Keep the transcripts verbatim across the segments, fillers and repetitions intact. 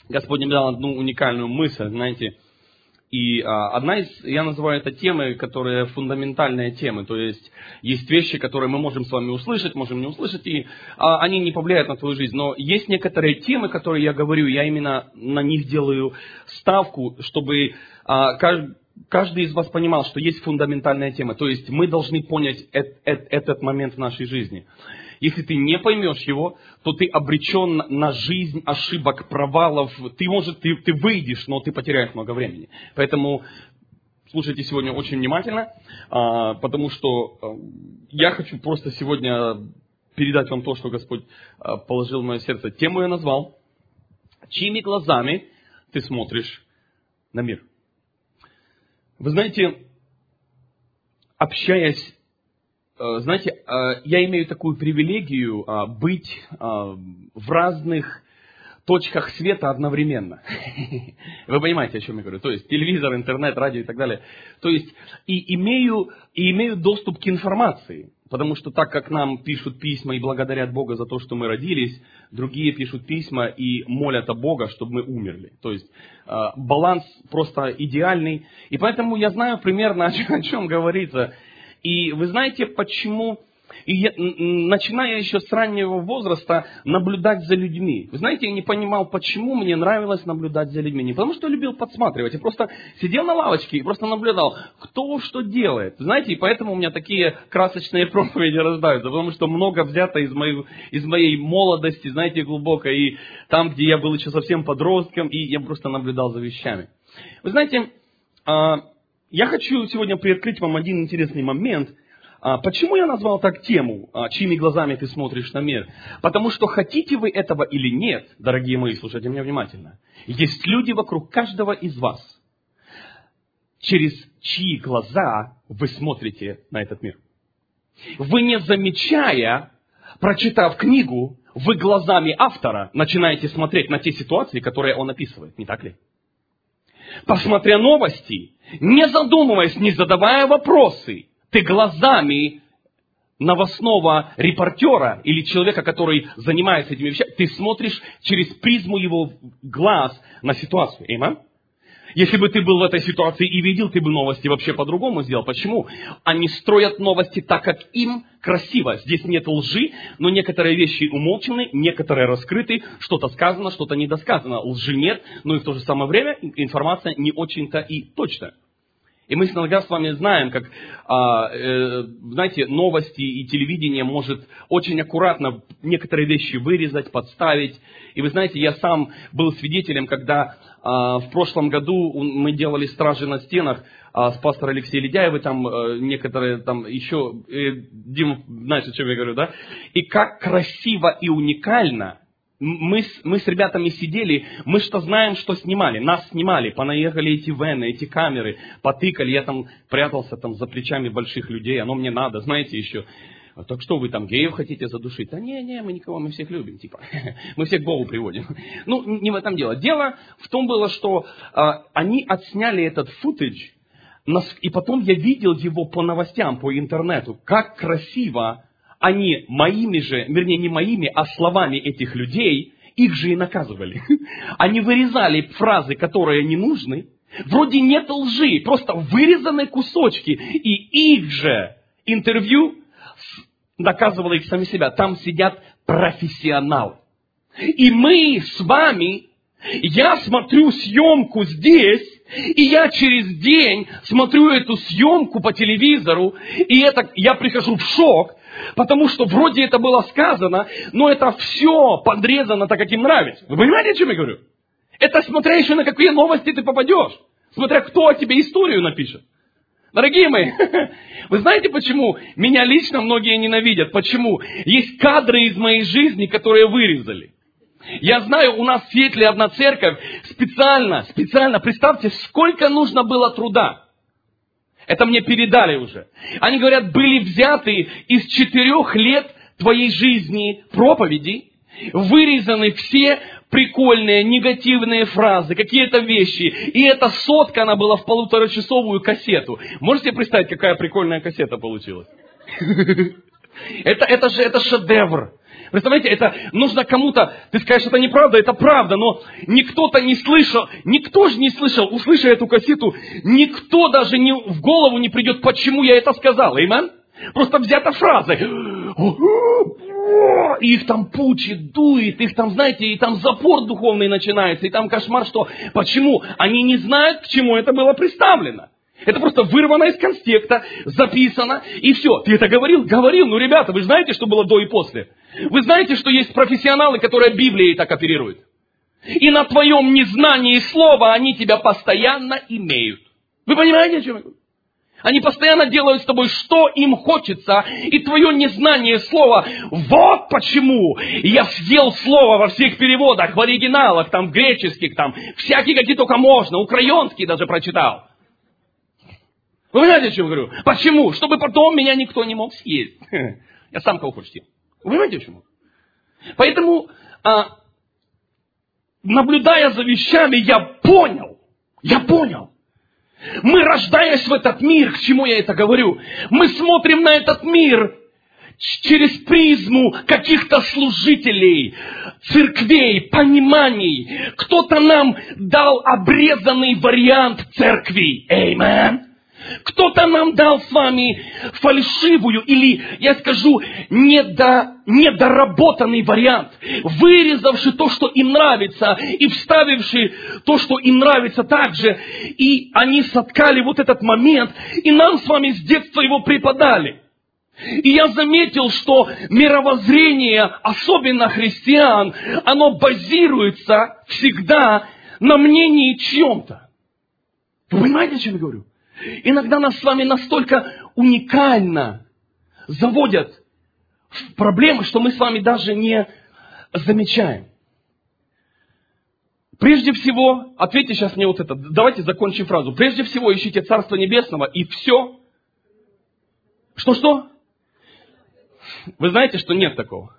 Господь мне дал одну уникальную мысль, знаете. И а, одна из, я называю это темой, которые фундаментальные темы. То есть, есть вещи, которые мы можем с вами услышать, можем не услышать, и а, они не повлияют на твою жизнь. Но есть некоторые темы, которые я говорю, я именно на них делаю ставку, чтобы а, каждый, каждый из вас понимал, что есть фундаментальная тема. То есть, мы должны понять эт, эт, этот момент в нашей жизни. Если ты не поймешь его, то ты обречен на жизнь ошибок, провалов. Ты, может, ты, ты выйдешь, но ты потеряешь много времени. Поэтому слушайте сегодня очень внимательно, потому что я хочу просто сегодня передать вам то, что Господь положил в мое сердце. Тему я назвал «Чьими глазами ты смотришь на мир?». Вы знаете, общаясь, знаете, я имею такую привилегию быть в разных точках света одновременно. Вы понимаете, о чем я говорю? То есть телевизор, интернет, радио и так далее. То есть и имею, и имею доступ к информации. Потому что так как нам пишут письма и благодарят Бога за то, что мы родились, другие пишут письма и молят о Бога, чтобы мы умерли. То есть баланс просто идеальный. И поэтому я знаю примерно, о чем говорится. И вы знаете, почему, и я, начиная еще с раннего возраста, наблюдать за людьми. Вы знаете, я не понимал, почему мне нравилось наблюдать за людьми. Не потому, что любил подсматривать. Я просто сидел на лавочке и просто наблюдал, кто что делает. Знаете, и поэтому у меня такие красочные проповеди рождаются. Потому что много взято из моей, из моей молодости, знаете, глубоко. И там, где я был еще совсем подростком, и я просто наблюдал за вещами. Вы знаете, я хочу сегодня приоткрыть вам один интересный момент. Почему я назвал так тему, чьими глазами ты смотришь на мир? Потому что хотите вы этого или нет, дорогие мои, слушайте меня внимательно, есть люди вокруг каждого из вас, через чьи глаза вы смотрите на этот мир. Вы не замечая, прочитав книгу, вы глазами автора начинаете смотреть на те ситуации, которые он описывает, не так ли? Посмотря новости, не задумываясь, не задавая вопросы, ты глазами новостного репортера или человека, который занимается этими вещами, ты смотришь через призму его глаз на ситуацию. Аминь? Если бы ты был в этой ситуации и видел, ты бы новости вообще по-другому сделал. Почему? Они строят новости так, как им красиво. Здесь нет лжи, но некоторые вещи умолчены, некоторые раскрыты, что-то сказано, что-то недосказано. Лжи нет, но и в то же самое время информация не очень-то и точная. И мы иногда с вами знаем, как, а, э, знаете, новости и телевидение может очень аккуратно некоторые вещи вырезать, подставить. И вы знаете, я сам был свидетелем, когда а, в прошлом году мы делали «Стражи на стенах» а, с пастором Алексеем Ледяевым, там а, некоторые там еще, э, Дима, знаешь, о чем я говорю, да? И как красиво и уникально. Мы с, мы с ребятами сидели, мы что знаем, что снимали. Нас снимали, понаехали эти вены, эти камеры, потыкали. Я там прятался там за плечами больших людей, оно мне надо, знаете еще. Так что вы там геев хотите задушить? Да не, не, мы никого, мы всех любим, типа. Мы всех к Богу приводим. Ну, не в этом дело. Дело в том было, что а, они отсняли этот футаж, и потом я видел его по новостям, по интернету. Как красиво. Они моими же, вернее не моими, а словами этих людей, их же и наказывали. Они вырезали фразы, которые не нужны. Вроде нет лжи, просто вырезаны кусочки. И их же интервью наказывало их сами себя. Там сидят профессионалы. И мы с вами, я смотрю съемку здесь, и я через день смотрю эту съемку по телевизору, и это, я прихожу в шок, потому что вроде это было сказано, но это все подрезано так, как им нравится. Вы понимаете, о чем я говорю? Это смотря еще на какие новости ты попадешь. Смотря кто о тебе историю напишет. Дорогие мои, вы знаете, почему меня лично многие ненавидят? Почему? Есть кадры из моей жизни, которые вырезали. Я знаю, у нас в Сиэтле одна церковь специально, специально, представьте, сколько нужно было труда. Это мне передали уже. Они говорят, были взяты из четырех лет твоей жизни проповеди, вырезаны все прикольные, негативные фразы, какие-то вещи. И эта сотка, она была в полуторачасовую кассету. Можете представить, какая прикольная кассета получилась? Это, это же это шедевр. Представляете, это нужно кому-то, ты скажешь, это неправда, это правда, но никто-то не слышал, никто же не слышал, услышав эту кассету, никто даже не, в голову не придет, почему я это сказал, аминь? Просто взята фраза, и их там пучит, дует, их там, знаете, и там запор духовный начинается, и там кошмар, что, почему? Они не знают, к чему это было представлено. Это просто вырвано из конспекта, записано, и все. Ты это говорил? Говорил. Ну, ребята, вы знаете, что было до и после? Вы знаете, что есть профессионалы, которые Библией так оперируют? И на твоем незнании слова они тебя постоянно имеют. Вы понимаете, о чем я говорю? Они постоянно делают с тобой, что им хочется, и твое незнание слова. Вот почему я съел слово во всех переводах, в оригиналах, там, в греческих, там, всякие, какие только можно, украинские даже прочитал. Вы понимаете, о чем я говорю? Почему? Чтобы потом меня никто не мог съесть. Я сам кого хочешь съем. Вы понимаете, почему? Поэтому, а, наблюдая за вещами, я понял, я понял. Мы, рождаясь в этот мир, к чему я это говорю, мы смотрим на этот мир через призму каких-то служителей, церквей, пониманий. Кто-то нам дал обрезанный вариант церкви. Аминь. Кто-то нам дал с вами фальшивую или, я скажу, недо, недоработанный вариант, вырезавший то, что им нравится, и вставивший то, что им нравится также. И они соткали вот этот момент, и нам с вами с детства его преподали. И я заметил, что мировоззрение, особенно христиан, оно базируется всегда на мнении чьем-то. Вы понимаете, о чем я говорю? Иногда нас с вами настолько уникально заводят в проблемы, что мы с вами даже не замечаем. Прежде всего, ответьте сейчас мне вот это, давайте закончим фразу. Прежде всего ищите Царство Небесного и все. Что-что? Вы знаете, что нет такого?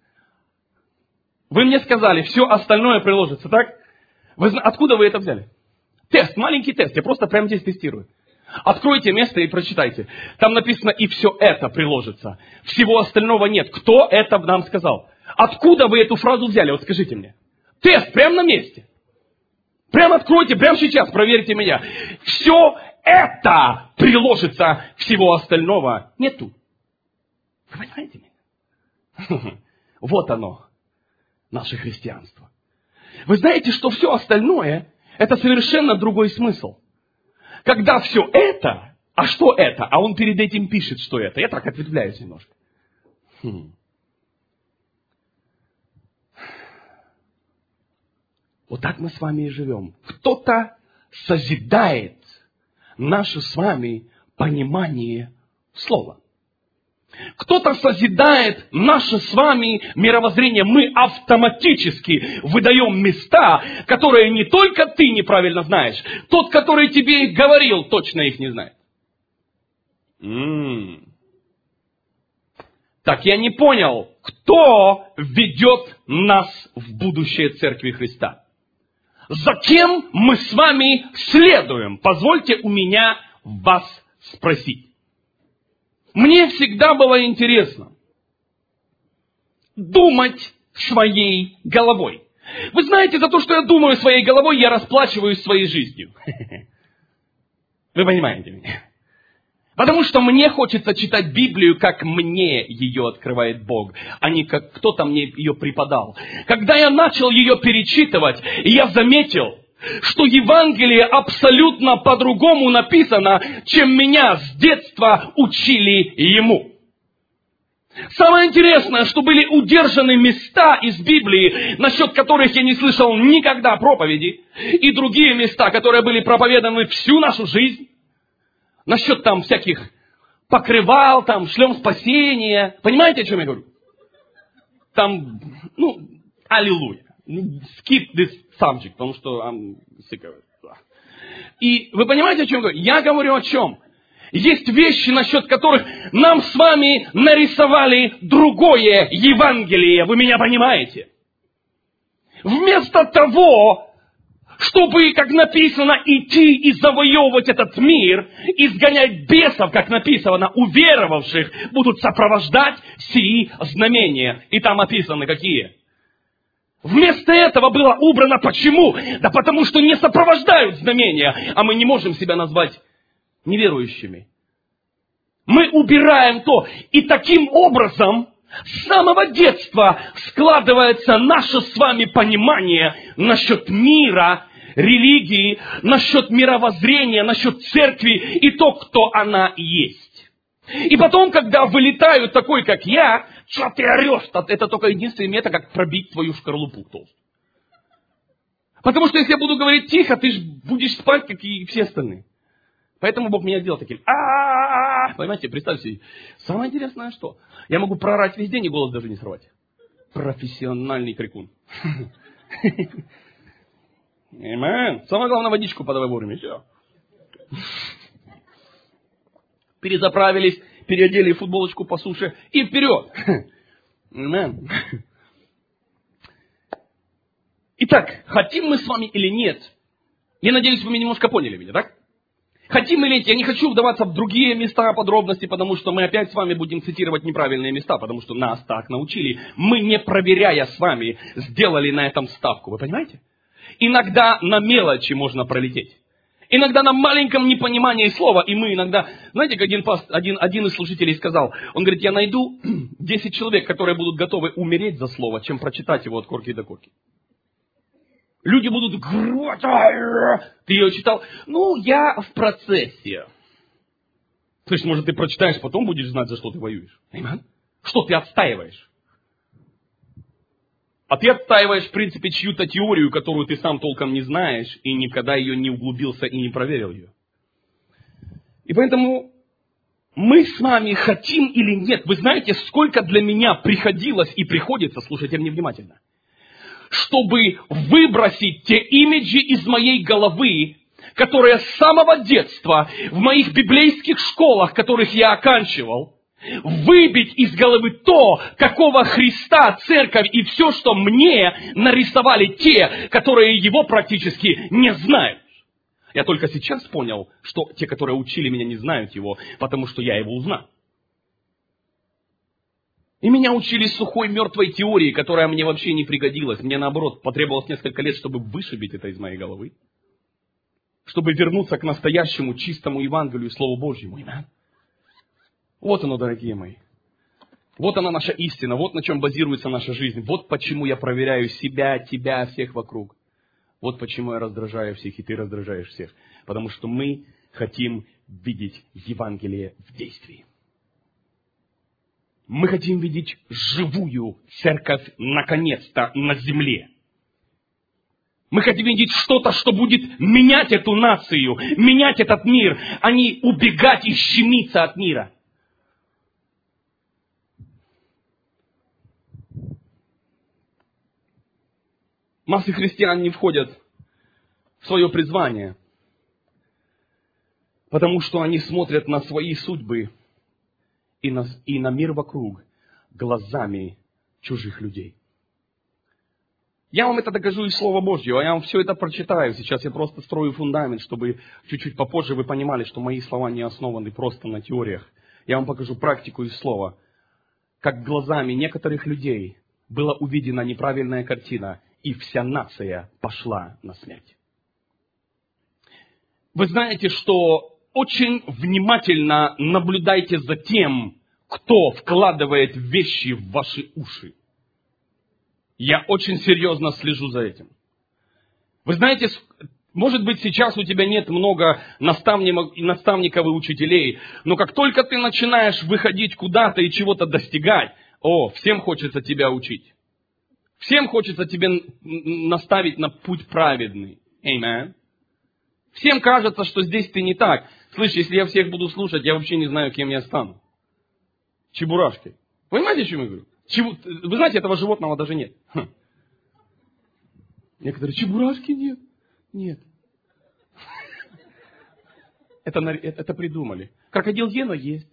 Вы мне сказали, все остальное приложится, так? Вы, откуда вы это взяли? Тест, маленький тест, я просто прямо здесь тестирую. Откройте место и прочитайте. Там написано, и все это приложится. Всего остального нет. Кто это нам сказал? Откуда вы эту фразу взяли? Вот скажите мне. Тест прямо на месте. Прямо откройте, прямо сейчас, проверьте меня. Все это приложится, всего остального нету. Вы понимаете меня? Вот оно, наше христианство. Вы знаете, что все остальное это совершенно другой смысл. Когда все это, а что это? А он перед этим пишет, что это. Я так ответвляюсь немножко. Хм. Вот так мы с вами и живем. Кто-то созидает наше с вами понимание слова. Кто-то созидает наше с вами мировоззрение. Мы автоматически выдаем места, которые не только ты неправильно знаешь. Тот, который тебе их говорил, точно их не знает. М-м. Так я не понял, кто ведет нас в будущее Церкви Христа. За кем мы с вами следуем? Позвольте у меня вас спросить. Мне всегда было интересно думать своей головой. Вы знаете, за то, что я думаю своей головой, я расплачиваюсь своей жизнью. Вы понимаете меня? Потому что мне хочется читать Библию, как мне ее открывает Бог, а не как кто-то мне ее преподал. Когда я начал ее перечитывать, я заметил, что Евангелие абсолютно по-другому написано, чем меня с детства учили ему. Самое интересное, что были удержаны места из Библии, насчет которых я не слышал никогда проповеди, и другие места, которые были проповеданы всю нашу жизнь, насчет там всяких покрывал, там, шлем спасения. Понимаете, о чем я говорю? Там, ну, аллилуйя. Skip this subject, потому что I'm sick of it. И вы понимаете, о чем я говорю? Я говорю о чем? Есть вещи, насчет которых нам с вами нарисовали другое Евангелие. Вы меня понимаете? Вместо того, чтобы, как написано, идти и завоевывать этот мир, изгонять бесов, как написано, уверовавших, будут сопровождать сии знамения. И там описаны какие. Вместо этого было убрано почему? Да потому что не сопровождают знамения, а мы не можем себя назвать неверующими. Мы убираем то. И таким образом с самого детства складывается наше с вами понимание насчет мира, религии, насчет мировоззрения, насчет церкви и то, кто она есть. И потом, когда вылетают такой, как я, что ты орешь? Это только единственный метод, как пробить твою шкарлупу толстую. Потому что если я буду говорить тихо, ты же будешь спать, как и все остальные. Поэтому Бог меня сделал таким. А-а-а! Понимаете, представьте, самое интересное что? Я могу проорать весь день и голос даже не сорвать. Профессиональный крикун. Аминь. Самое главное, водичку подавай вовремя. Все. Перезаправились, переодели футболочку по суше и вперед. Аминь. Итак, хотим мы с вами или нет? Я надеюсь, вы меня немножко поняли меня, так? Хотим или нет? Я не хочу вдаваться в другие места, подробности, потому что мы опять с вами будем цитировать неправильные места, потому что нас так научили. Мы, не проверяя с вами, сделали на этом ставку. Вы понимаете? Иногда на мелочи можно пролететь. Иногда на маленьком непонимании слова. И мы иногда... Знаете, как один, один, один из служителей сказал, он говорит, я найду десять человек, которые будут готовы умереть за слово, чем прочитать его от корки до корки. Люди будут грать. Ты ее читал? Ну, я в процессе. То есть, может, ты прочитаешь, потом будешь знать, за что ты воюешь. Аминь. Что ты отстаиваешь? А ты отстаиваешь, в принципе, чью-то теорию, которую ты сам толком не знаешь, и никогда ее не углубился и не проверил ее. И поэтому мы с вами хотим или нет. Вы знаете, сколько для меня приходилось и приходится, слушайте меня внимательно, чтобы выбросить те имиджи из моей головы, которые с самого детства в моих библейских школах, которых я оканчивал, выбить из головы то, какого Христа, церковь и все, что мне нарисовали те, которые его практически не знают. Я только сейчас понял, что те, которые учили меня, не знают его, потому что я его узнал. И меня учили сухой, мертвой теории, которая мне вообще не пригодилась. Мне, наоборот, потребовалось несколько лет, чтобы вышибить это из моей головы. Чтобы вернуться к настоящему, чистому Евангелию, Слову Божьему. Аминь. Вот оно, дорогие мои. Вот она наша истина, вот на чем базируется наша жизнь. Вот почему я проверяю себя, тебя, всех вокруг. Вот почему я раздражаю всех, и ты раздражаешь всех. Потому что мы хотим видеть Евангелие в действии. Мы хотим видеть живую церковь, наконец-то, на земле. Мы хотим видеть что-то, что будет менять эту нацию, менять этот мир, а не убегать и щемиться от мира. Массы христиан не входят в свое призвание, потому что они смотрят на свои судьбы и на, и на мир вокруг глазами чужих людей. Я вам это докажу из Слова Божьего, я вам все это прочитаю. Сейчас я просто строю фундамент, чтобы чуть-чуть попозже вы понимали, что мои слова не основаны просто на теориях. Я вам покажу практику из Слова, как глазами некоторых людей была увидена неправильная картина, и вся нация пошла на смерть. Вы знаете, что очень внимательно наблюдайте за тем, кто вкладывает вещи в ваши уши. Я очень серьезно слежу за этим. Вы знаете, может быть, сейчас у тебя нет много наставников, наставников и учителей, но как только ты начинаешь выходить куда-то и чего-то достигать, о, всем хочется тебя учить. Всем хочется тебя наставить на путь праведный. Аминь. Всем кажется, что здесь ты не так. Слышь, если я всех буду слушать, я вообще не знаю, кем я стану. Чебурашкой. Понимаете, о чем я говорю? Чебу... Вы знаете, этого животного даже нет. Хм. Некоторые, чебурашки нет. Нет. Это, это придумали. Крокодил Гена есть.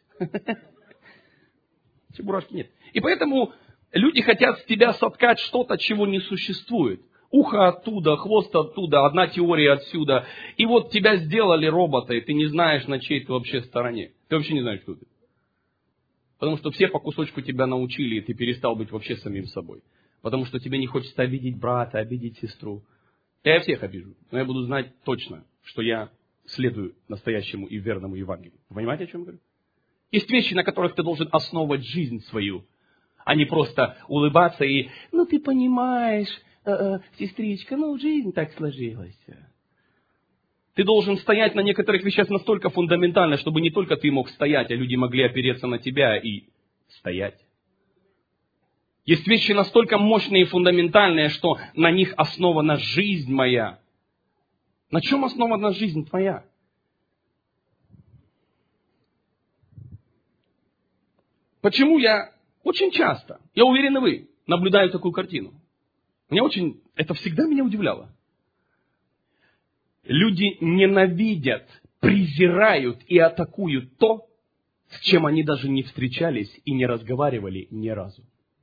Чебурашки нет. И поэтому люди хотят с тебя соткать что-то, чего не существует. ухо оттуда, хвост оттуда, одна теория отсюда. И вот тебя сделали робота, и ты не знаешь, на чьей ты вообще стороне. Ты вообще не знаешь, кто ты. Потому что все по кусочку тебя научили, и ты перестал быть вообще самим собой. Потому что тебе не хочется обидеть брата, обидеть сестру. Я всех обижу, но я буду знать точно, что я следую настоящему и верному Евангелию. Вы понимаете, о чем я говорю? Есть вещи, на которых ты должен основывать жизнь свою, а не просто улыбаться и, ну ты понимаешь, э -э, сестричка, ну жизнь так сложилась. Ты должен стоять на некоторых вещах настолько фундаментально, чтобы не только ты мог стоять, а люди могли опереться на тебя и стоять. Есть вещи настолько мощные и фундаментальные, что на них основана жизнь моя. На чем основана жизнь твоя? Почему я очень часто, я уверен и вы, наблюдаю такую картину. Мне очень, это всегда меня удивляло. Люди ненавидят, презирают и атакуют то, с чем они даже не встречались и не разговаривали ни разу.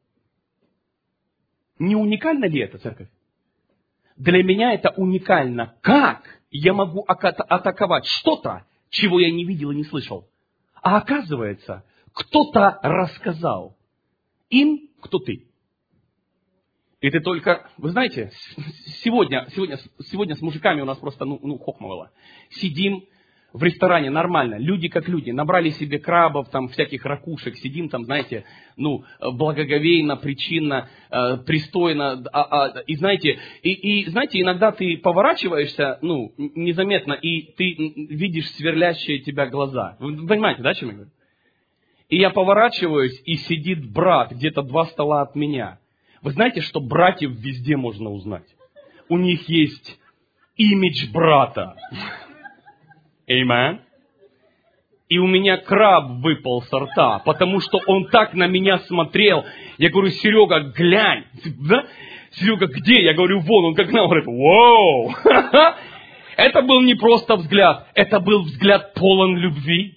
Не уникально ли это, церковь? Для меня это уникально. Как я могу атаковать что-то, чего я не видел и не слышал? А оказывается, кто-то рассказал им, кто ты. И ты только, вы знаете, сегодня, сегодня, сегодня с мужиками у нас просто, ну, ну хохмовало. Сидим в ресторане нормально, люди как люди, набрали себе крабов, там, всяких ракушек, сидим там, знаете, ну, благоговейно, причинно, э, пристойно, а, а, и знаете, и, и, знаете, иногда ты поворачиваешься, ну, незаметно, и ты видишь сверлящие тебя глаза. Вы понимаете, да, о чем я говорю? И я поворачиваюсь, и сидит брат где-то два стола от меня. Вы знаете, что братьев везде можно узнать? У них есть имидж брата. Amen. И у меня краб выпал со рта, потому что он так на меня смотрел. Я говорю, Серега, глянь. Да? Серега, где? Я говорю, вон. Он как нам говорит, вау. Это был не просто взгляд, это был взгляд полон любви.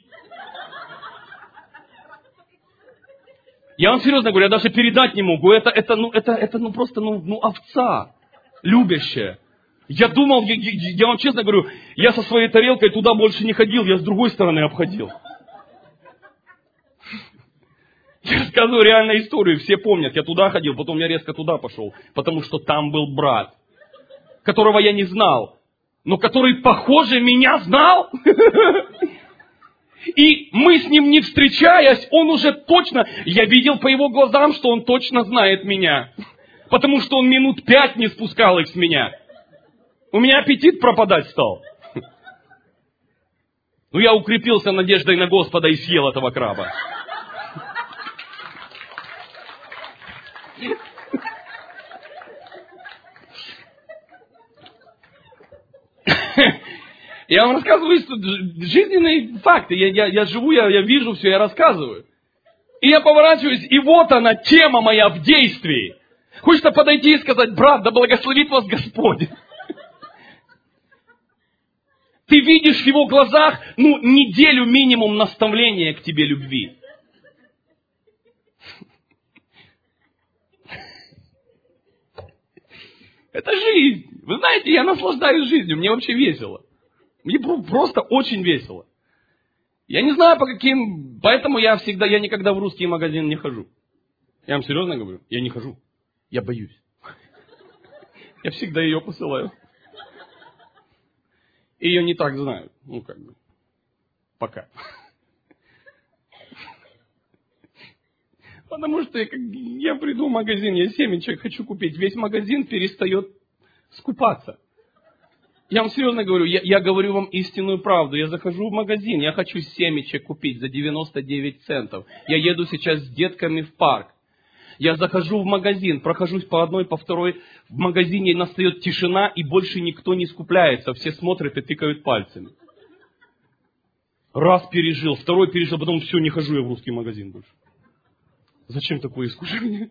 Я вам серьезно говорю, я даже передать не могу. Это, это, ну, это, это ну, просто ну, ну, овца, любящая. Я думал, я, я, я вам честно говорю, я со своей тарелкой туда больше не ходил, я с другой стороны обходил. Я рассказываю реальную историю, все помнят, я туда ходил, потом я резко туда пошел, потому что там был брат, которого я не знал, но который, похоже, меня знал. И мы с ним не встречаясь, он уже точно, я видел по его глазам, что он точно знает меня. Потому что он минут пять не спускал их с меня. У меня аппетит пропадать стал. Ну, я укрепился надеждой на Господа и съел этого краба. Я вам рассказываю жизненные факты. Я, я, я живу, я, я вижу все, я рассказываю. И я поворачиваюсь, и вот она, тема моя в действии. Хочется подойти и сказать, брат, да благословит вас Господь. Ты видишь в его глазах, ну, неделю минимум наставления к тебе любви. Это жизнь. Вы знаете, я наслаждаюсь жизнью, мне вообще весело. Мне просто очень весело. Я не знаю, по каким... Поэтому я всегда, я никогда в русский магазин не хожу. Я вам серьезно говорю, я не хожу. Я боюсь. Я всегда ее посылаю. Ее не так знают. Ну, как бы. Пока. Потому что я, я приду в магазин, я семечек хочу купить. Весь магазин перестает скупаться. Я вам серьезно говорю, я, я говорю вам истинную правду. Я захожу в магазин, я хочу семечек купить за девяносто девять центов. Я еду сейчас с детками в парк. Я захожу в магазин, прохожусь по одной, по второй. В магазине настает тишина, и больше никто не скупляется. Все смотрят и тыкают пальцами. Раз пережил, второй пережил, потом все, не хожу я в русский магазин больше. Зачем такое искушение?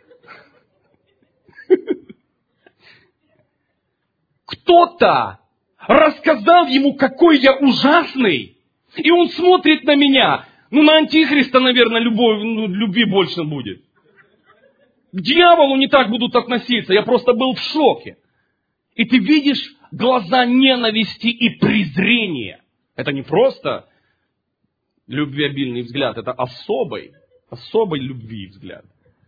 Кто-то рассказал ему, какой я ужасный, и он смотрит на меня. Ну, на антихриста, наверное, любовь, ну, любви больше будет. К дьяволу не так будут относиться. Я просто был в шоке. И ты видишь глаза ненависти и презрения. Это не просто любвеобильный взгляд, это особый, особой любви взгляд.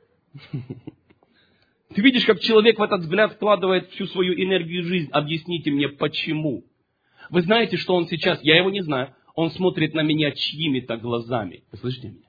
Ты видишь, как человек в этот взгляд вкладывает всю свою энергию и жизнь. Объясните мне, почему? Вы знаете, что он сейчас, я его не знаю, он смотрит на меня чьими-то глазами. Вы слышите меня?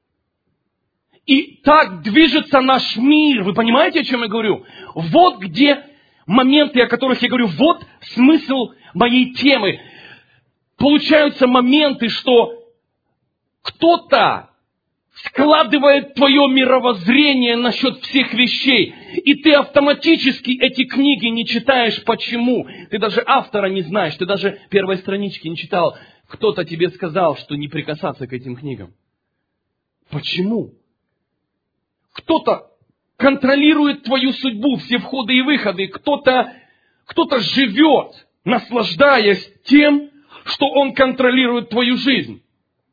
И так движется наш мир. Вы понимаете, о чем я говорю? Вот где моменты, о которых я говорю. Вот смысл моей темы. Получаются моменты, что кто-то складывает твое мировоззрение насчет всех вещей. И ты автоматически эти книги не читаешь. Почему? Ты даже автора не знаешь. Ты даже первой странички не читал. Кто-то тебе сказал, что не прикасаться к этим книгам. Почему? Кто-то контролирует твою судьбу, все входы и выходы. Кто-то, кто-то живет, наслаждаясь тем, что он контролирует твою жизнь.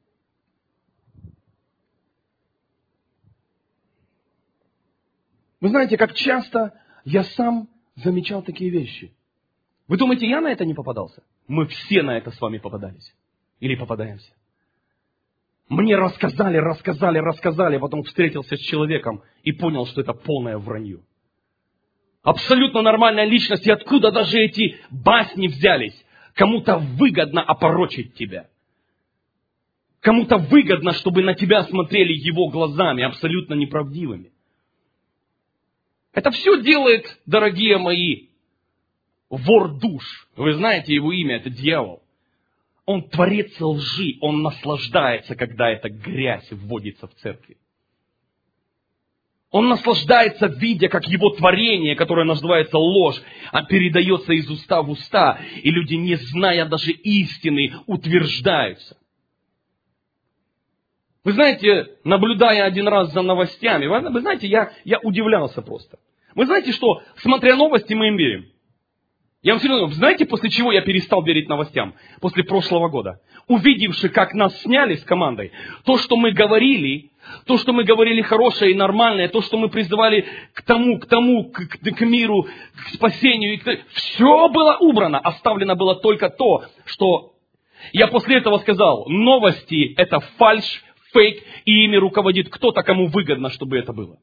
Вы знаете, как часто я сам замечал такие вещи. Вы думаете, я на это не попадался? Мы все на это с вами попадались. Или попадаемся. Мне рассказали, рассказали, рассказали, а потом встретился с человеком и понял, что это полное вранье. Абсолютно нормальная личность, и откуда даже эти басни взялись? Кому-то выгодно опорочить тебя. Кому-то выгодно, чтобы на тебя смотрели его глазами, абсолютно неправдивыми. Это все делает, дорогие мои, вор душ. Вы знаете его имя, это дьявол. Он творец лжи, он наслаждается, когда эта грязь вводится в церкви. Он наслаждается, видя, как его творение, которое называется ложь, передается из уста в уста, и люди, не зная даже истины, утверждаются. Вы знаете, наблюдая один раз за новостями, вы знаете, я, я удивлялся просто. Вы знаете, что, смотря новости, мы им верим. Я вам серьезно говорю, знаете, после чего я перестал верить новостям? После прошлого года. Увидевши, как нас сняли с командой, то, что мы говорили, то, что мы говорили хорошее и нормальное, то, что мы призывали к тому, к тому, к, к, к миру, к спасению, и к... все было убрано. Оставлено было только то, что я после этого сказал, новости это фальшь, фейк, и ими руководит кто-то, кому выгодно, чтобы это было.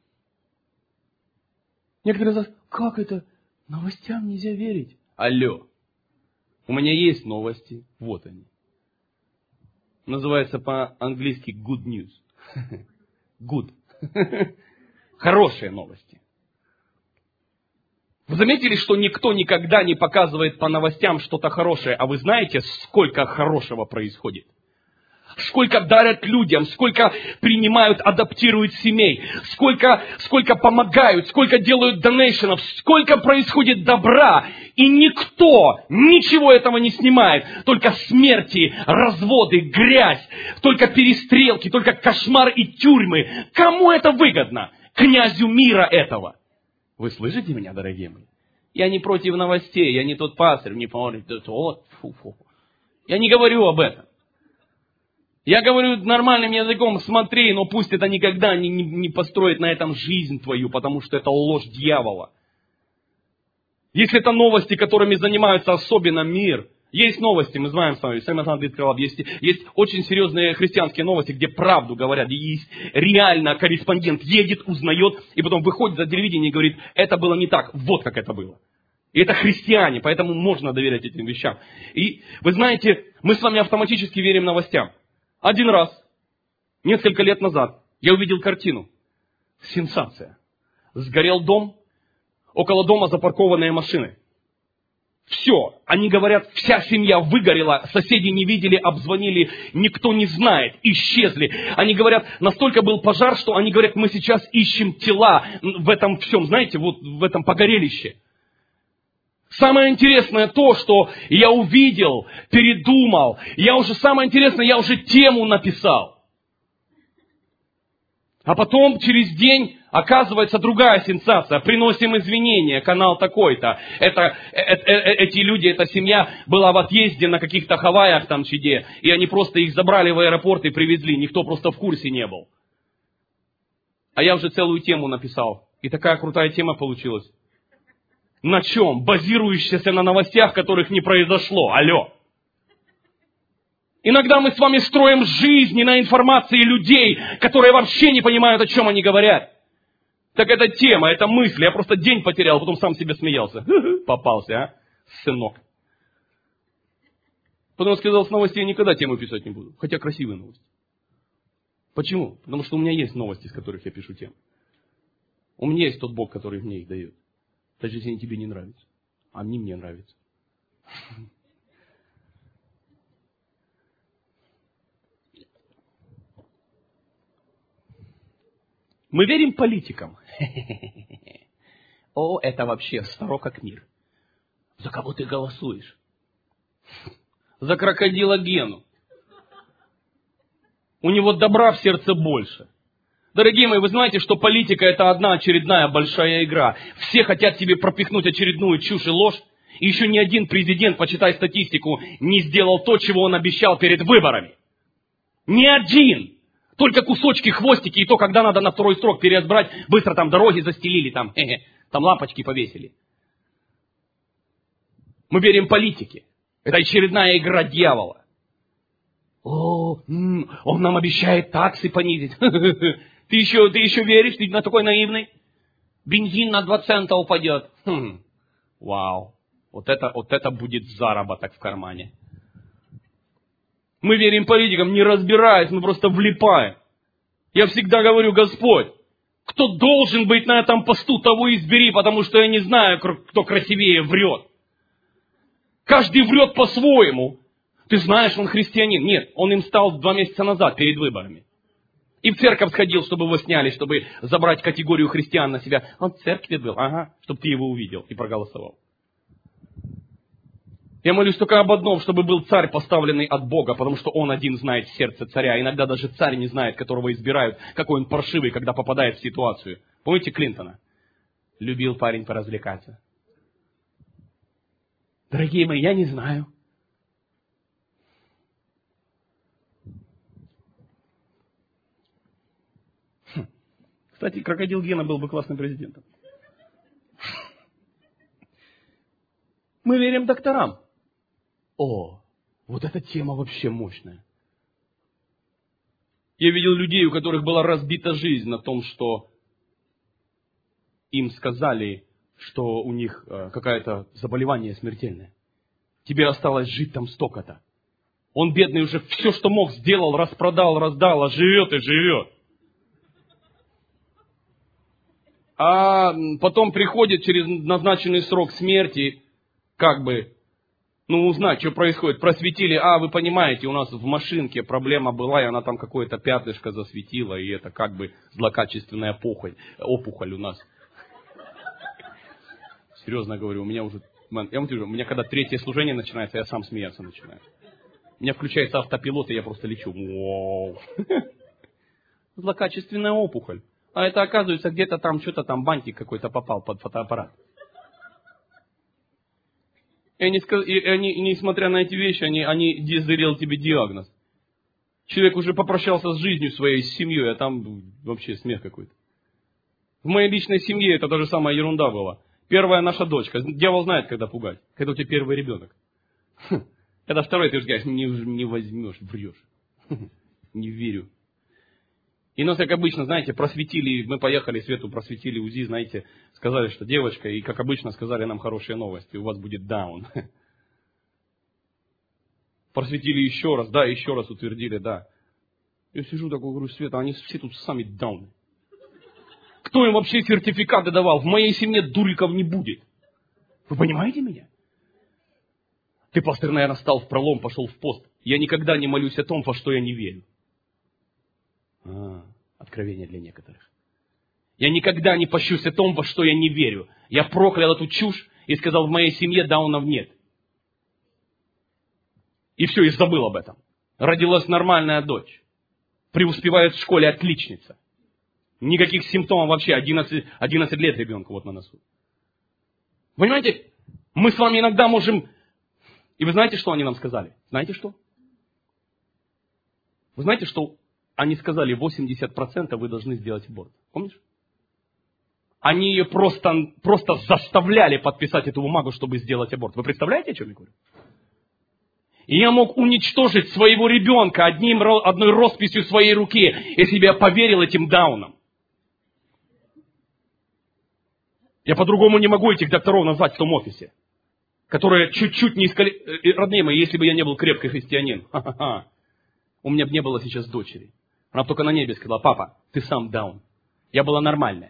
Некоторые говорят, как это? Новостям нельзя верить. Алло. У меня есть новости. Вот они. Называется по-английски good news. Good. Хорошие новости. Вы заметили, что никто никогда не показывает по новостям что-то хорошее, а вы знаете, сколько хорошего происходит? Сколько дарят людям, сколько принимают, адаптируют семей, сколько, сколько помогают, сколько делают донейшенов, сколько происходит добра. И никто ничего этого не снимает. Только смерти, разводы, грязь, только перестрелки, только кошмар и тюрьмы. Кому это выгодно? Князю мира этого. Вы слышите меня, дорогие мои? Я не против новостей, я не тот пастырь, не помню, вот, фу-фу. Я не говорю об этом. Я говорю нормальным языком, смотри, но пусть это никогда не, не, не построит на этом жизнь твою, потому что это ложь дьявола. Если это новости, которыми занимается особенно мир, есть новости, мы знаем с вами, есть, есть очень серьезные христианские новости, где правду говорят, есть реально корреспондент едет, узнает, и потом выходит за телевидение и говорит, это было не так, вот как это было. И это христиане, поэтому можно доверять этим вещам. И вы знаете, мы с вами автоматически верим новостям. Один раз, несколько лет назад, я увидел картину. Сенсация. Сгорел дом, около дома запаркованные машины. Все. Они говорят, вся семья выгорела, соседи не видели, обзвонили, никто не знает, исчезли. Они говорят, настолько был пожар, что они говорят, мы сейчас ищем тела в этом всем, знаете, вот в этом погорелище. Самое интересное то, что я увидел, передумал. Я уже, самое интересное, я уже тему написал. А потом через день оказывается другая сенсация. Приносим извинения, канал такой-то. Это, э, э, э, эти люди, эта семья была в отъезде на каких-то Хавайях там чиде. И они просто их забрали в аэропорт и привезли. Никто просто в курсе не был. А я уже целую тему написал. И такая крутая тема получилась. На чем? Базирующаяся на новостях, которых не произошло. Алло. Иногда мы с вами строим жизни на информации людей, которые вообще не понимают, о чем они говорят. Так это тема, это мысли. Я просто день потерял, потом сам себе смеялся. Попался, а, сынок. Потом сказал, с новостей я никогда тему писать не буду. Хотя красивые новости. Почему? Потому что у меня есть новости, с которых я пишу тему. У меня есть тот Бог, который мне их дает. Даже если они тебе не нравятся. А они мне нравятся. Мы верим политикам. О, это вообще старо как мир. За кого ты голосуешь? За крокодила Гену. У него добра в сердце больше. Дорогие мои, вы знаете, что политика это одна очередная большая игра. Все хотят тебе пропихнуть очередную чушь и ложь. И еще ни один президент, почитай статистику, не сделал то, чего он обещал перед выборами. Ни один. Только кусочки, хвостики, и то, когда надо на второй срок переизбрать, быстро там дороги застелили, там, хе-хе, там лампочки повесили. Мы верим политике. Это очередная игра дьявола. О, м, он нам обещает таксы понизить. Ты еще, ты еще веришь? Ты на такой наивный? Бензин на два цента упадет. Хм. Вау. Вот это, вот это будет заработок в кармане. Мы верим политикам, не разбираясь, мы просто влипаем. Я всегда говорю, Господь, кто должен быть на этом посту, того избери, потому что я не знаю, кто красивее врет. Каждый врет по-своему. Ты знаешь, он христианин. Нет, он им стал два месяца назад, перед выборами. И в церковь сходил, чтобы его сняли, чтобы забрать категорию христиан на себя. Он в церкви был, ага, чтобы ты его увидел и проголосовал. Я молюсь только об одном, чтобы был царь, поставленный от Бога, потому что он один знает сердце царя. Иногда даже царь не знает, которого избирают, какой он паршивый, когда попадает в ситуацию. Помните Клинтона? Любил парень поразвлекаться. Дорогие мои, я не знаю. Хм. Кстати, крокодил Гена был бы классным президентом. Мы верим докторам. О, вот эта тема вообще мощная. Я видел людей, у которых была разбита жизнь на том, что им сказали, что у них э, какое-то заболевание смертельное. Тебе осталось жить там столько-то. Он, бедный, уже все, что мог, сделал, распродал, раздал, а живет и живет. А потом приходит через назначенный срок смерти, как бы, ну, узнать, что происходит. Просветили, а, вы понимаете, у нас в машинке проблема была, и она там какое-то пятнышко засветила, и это как бы злокачественная опухоль, опухоль у нас. Серьезно говорю, у меня уже, я вам говорю, у меня когда третье служение начинается, я сам смеяться начинаю. У меня включается автопилот, и я просто лечу. Воу. Злокачественная опухоль. А это, оказывается, где-то там, что-то там бантик какой-то попал под фотоаппарат. И они, и они, и несмотря на эти вещи, они, они дизырел тебе диагноз. Человек уже попрощался с жизнью своей, с семьей, а там вообще смех какой-то. В моей личной семье это та же самая ерунда была. Первая наша дочка. Дьявол знает, когда пугать. Когда у тебя первый ребенок. Когда второй ты уже говоришь, не, не возьмешь, врешь. Не верю. И нас, как обычно, знаете, просветили, мы поехали, Свету просветили УЗИ, знаете, сказали, что девочка, и как обычно сказали нам хорошие новости, у вас будет даун. Просветили еще раз, да, еще раз утвердили, да. Я сижу такой, говорю, Света, они все тут сами дауны. Кто им вообще сертификаты давал? В моей семье дуриков не будет. Вы понимаете меня? Ты, пастор, наверное, стал в пролом, пошел в пост. Я никогда не молюсь о том, во что я не верю. А, откровение для некоторых. Я никогда не пощусь о том, во что я не верю. Я проклял эту чушь и сказал, в моей семье даунов нет. И все, и забыл об этом. Родилась нормальная дочь. Преуспевает в школе отличница. Никаких симптомов вообще. одиннадцать, одиннадцать лет ребенку вот на носу. Понимаете, мы с вами иногда можем... И вы знаете, что они нам сказали? Знаете что? Вы знаете, что они сказали, восемьдесят процентов вы должны сделать аборт. Помнишь? Они ее просто, просто заставляли подписать эту бумагу, чтобы сделать аборт. Вы представляете, о чем я говорю? И я мог уничтожить своего ребенка одним, одной росписью своей руки, если бы я поверил этим даунам. Я по-другому не могу этих докторов назвать в том офисе, которые чуть-чуть не искали... Родные мои, если бы я не был крепкий христианин, ха-ха-ха, у меня бы не было сейчас дочери. Она только на небе сказала: папа, ты сам даун. Я была нормальная.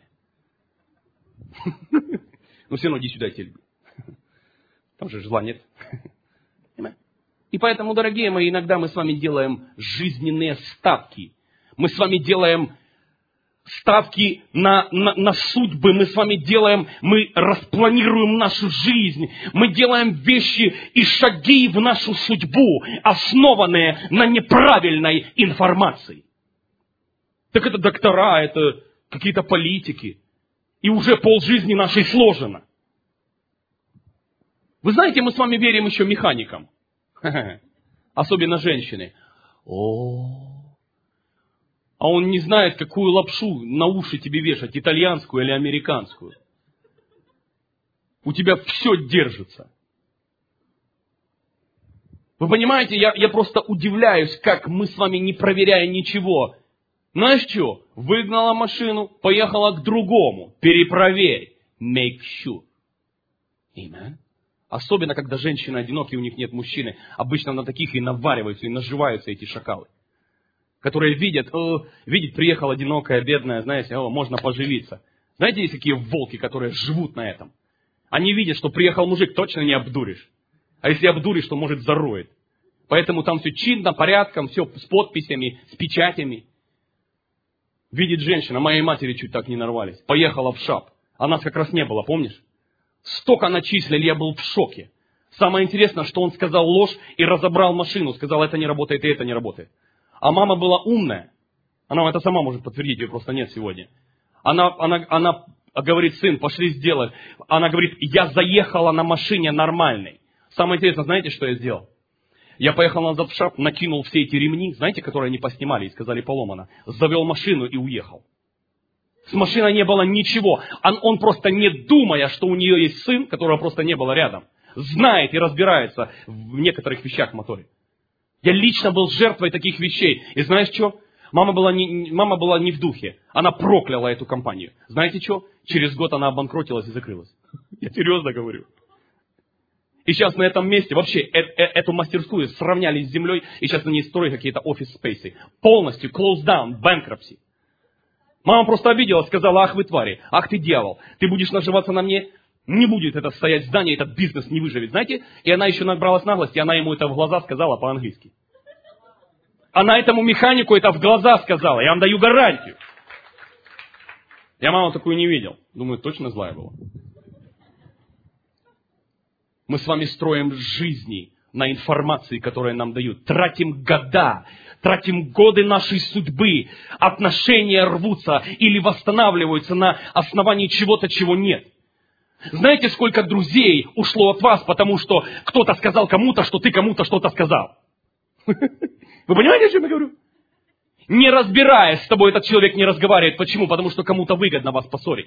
Но все равно иди сюда, я тебя люблю. Там же зла нет. И поэтому, дорогие мои, иногда мы с вами делаем жизненные ставки. Мы с вами делаем ставки на, на, на судьбы. Мы с вами делаем, мы распланируем нашу жизнь. Мы делаем вещи и шаги в нашу судьбу, основанные на неправильной информации. Так это доктора, это какие-то политики. И уже полжизни нашей сложено. Вы знаете, мы с вами верим еще механикам. Особенно женщины. О, а он не знает, какую лапшу на уши тебе вешать, итальянскую или американскую. У тебя все держится. Вы понимаете, я, я просто удивляюсь, как мы с вами, не проверяя ничего. Знаешь что? Выгнала машину, поехала к другому. Перепроверь. Make sure. Amen. Особенно, когда женщины одинокие, у них нет мужчины. Обычно на таких и навариваются, и наживаются эти шакалы. Которые видят, о, видит, приехала одинокая, бедная, знаете, о, можно поживиться. Знаете, есть такие волки, которые живут на этом. Они видят, что приехал мужик, точно не обдуришь. А если обдуришь, то, может, зароет. Поэтому там все чинно, порядком, все с подписями, с печатями. Видит женщина, моей матери чуть так не нарвались. Поехала в ШАП. А нас как раз не было, помнишь? Столько начислили, я был в шоке. Самое интересное, что он сказал ложь и разобрал машину. Сказал, это не работает и это не работает. А мама была умная. Она это сама может подтвердить, ее просто нет сегодня. Она, она, она говорит: сын, пошли сделай. Она говорит: я заехала на машине нормальной. Самое интересное, знаете, что я сделал? Я поехал назад в ШАП, накинул все эти ремни, знаете, которые они поснимали и сказали поломано. Завел машину и уехал. С машиной не было ничего. Он, он просто, не думая, что у нее есть сын, которого просто не было рядом, знает и разбирается в некоторых вещах в моторе. Я лично был жертвой таких вещей. И знаешь что? Мама была не, мама была не в духе. Она прокляла эту компанию. Знаете что? Через год она обанкротилась и закрылась. Я серьезно говорю. И сейчас на этом месте вообще э, э, эту мастерскую сравняли с землей, и сейчас на ней строят какие-то офис-спейсы. Полностью close down, bankruptcy. Мама просто обиделась, сказала: ах вы твари, ах ты дьявол, ты будешь наживаться на мне, не будет это стоять здание, этот бизнес не выживет, знаете? И она еще набралась наглости, и она ему это в глаза сказала по-английски. Она этому механику это в глаза сказала, я вам даю гарантию. Я маму такую не видел, думаю, точно злая была. Мы с вами строим жизни на информации, которую нам дают. Тратим года, тратим годы нашей судьбы. Отношения рвутся или восстанавливаются на основании чего-то, чего нет. Знаете, сколько друзей ушло от вас, потому что кто-то сказал кому-то, что ты кому-то что-то сказал? Вы понимаете, о чем я говорю? Не разбираясь, с тобой этот человек не разговаривает. Почему? Потому что кому-то выгодно вас поссорить.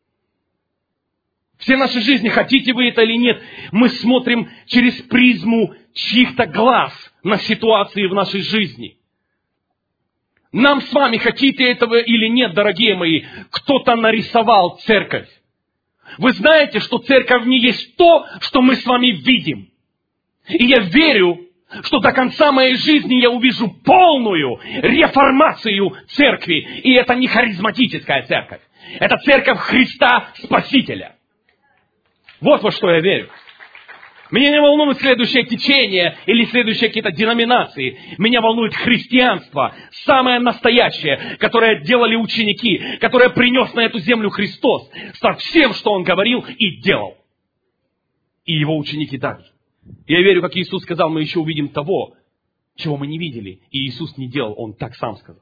Все наши жизни, хотите вы это или нет, мы смотрим через призму чьих-то глаз на ситуации в нашей жизни. Нам с вами, хотите этого или нет, дорогие мои, кто-то нарисовал церковь. Вы знаете, что церковь не есть то, что мы с вами видим. И я верю, что до конца моей жизни я увижу полную реформацию церкви. И это не харизматическая церковь. Это церковь Христа Спасителя. Вот во что я верю. Меня не волнует следующее течение или следующие какие-то деноминации. Меня волнует христианство, самое настоящее, которое делали ученики, которое принес на эту землю Христос со всем, что Он говорил и делал. И Его ученики также. Я верю, как Иисус сказал, мы еще увидим того, чего мы не видели. И Иисус не делал, Он так сам сказал.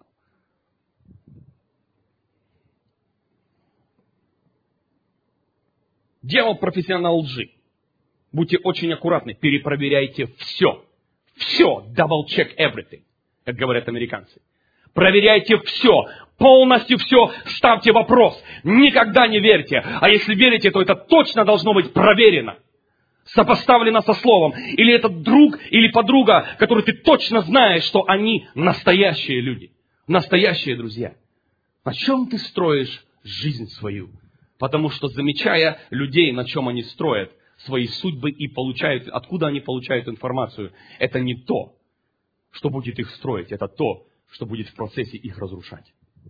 Дьявол профессионал лжи. Будьте очень аккуратны, перепроверяйте все. Все, double check everything, как говорят американцы. Проверяйте все. Полностью все ставьте вопрос. Никогда не верьте. А если верите, то это точно должно быть проверено. Сопоставлено со словом. Или это друг или подруга, который ты точно знаешь, что они настоящие люди. Настоящие друзья. На чем ты строишь жизнь свою? Потому что, замечая людей, на чем они строят свои судьбы и получают, откуда они получают информацию, это не то, что будет их строить, это то, что будет в процессе их разрушать.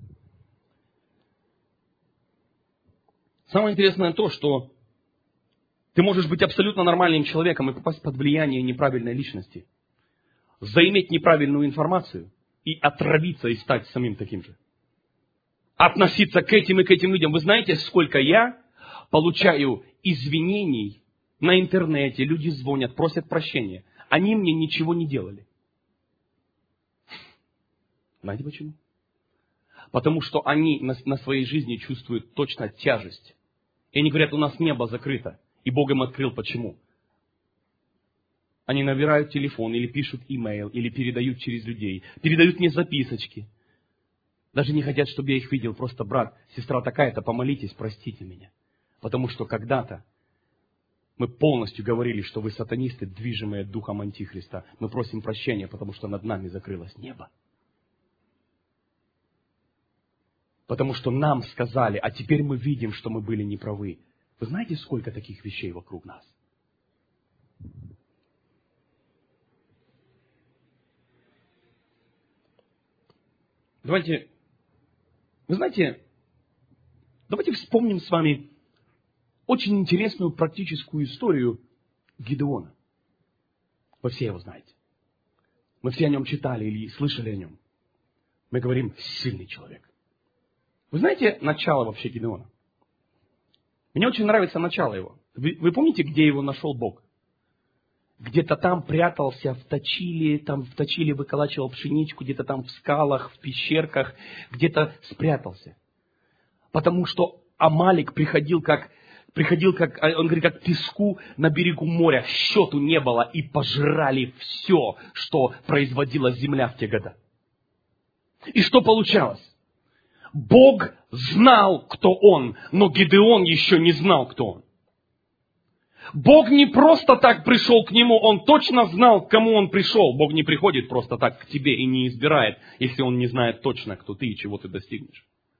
Самое интересное то, что ты можешь быть абсолютно нормальным человеком и попасть под влияние неправильной личности, заиметь неправильную информацию и отравиться и стать самим таким же. Относиться к этим и к этим людям. Вы знаете, сколько я получаю извинений на интернете, люди звонят, просят прощения. Они мне ничего не делали. Знаете почему? Потому что они на, на своей жизни чувствуют точно тяжесть. И они говорят, у нас небо закрыто. И Бог им открыл. Почему? Они набирают телефон, или пишут имейл, или передают через людей. Передают мне записочки. Даже не хотят, чтобы я их видел. Просто, брат, сестра такая-то, помолитесь, простите меня. Потому что когда-то мы полностью говорили, что вы сатанисты, движимые духом Антихриста. Мы просим прощения, потому что над нами закрылось небо. Потому что нам сказали, а теперь мы видим, что мы были неправы. Вы знаете, сколько таких вещей вокруг нас? Давайте, вы знаете, давайте вспомним с вами очень интересную практическую историю Гидеона. Вы все его знаете. Мы все о нем читали или слышали о нем. Мы говорим, сильный человек. Вы знаете начало вообще Гидеона? Мне очень нравится начало его. Вы, вы помните, где его нашел Бог? Где-то там прятался в точиле, там в точиле выколачивал пшеничку, где-то там в скалах, в пещерках, где-то спрятался. Потому что Амалик приходил как, приходил как, он говорит, как песку на берегу моря, счету не было, и пожрали все, что производила земля в те годы. И что получалось? Бог знал, кто он, но Гидеон еще не знал, кто он. Бог не просто так пришел к нему, он точно знал, к кому он пришел. Бог не приходит просто так к тебе и не избирает, если он не знает точно, кто ты и чего ты достигнешь.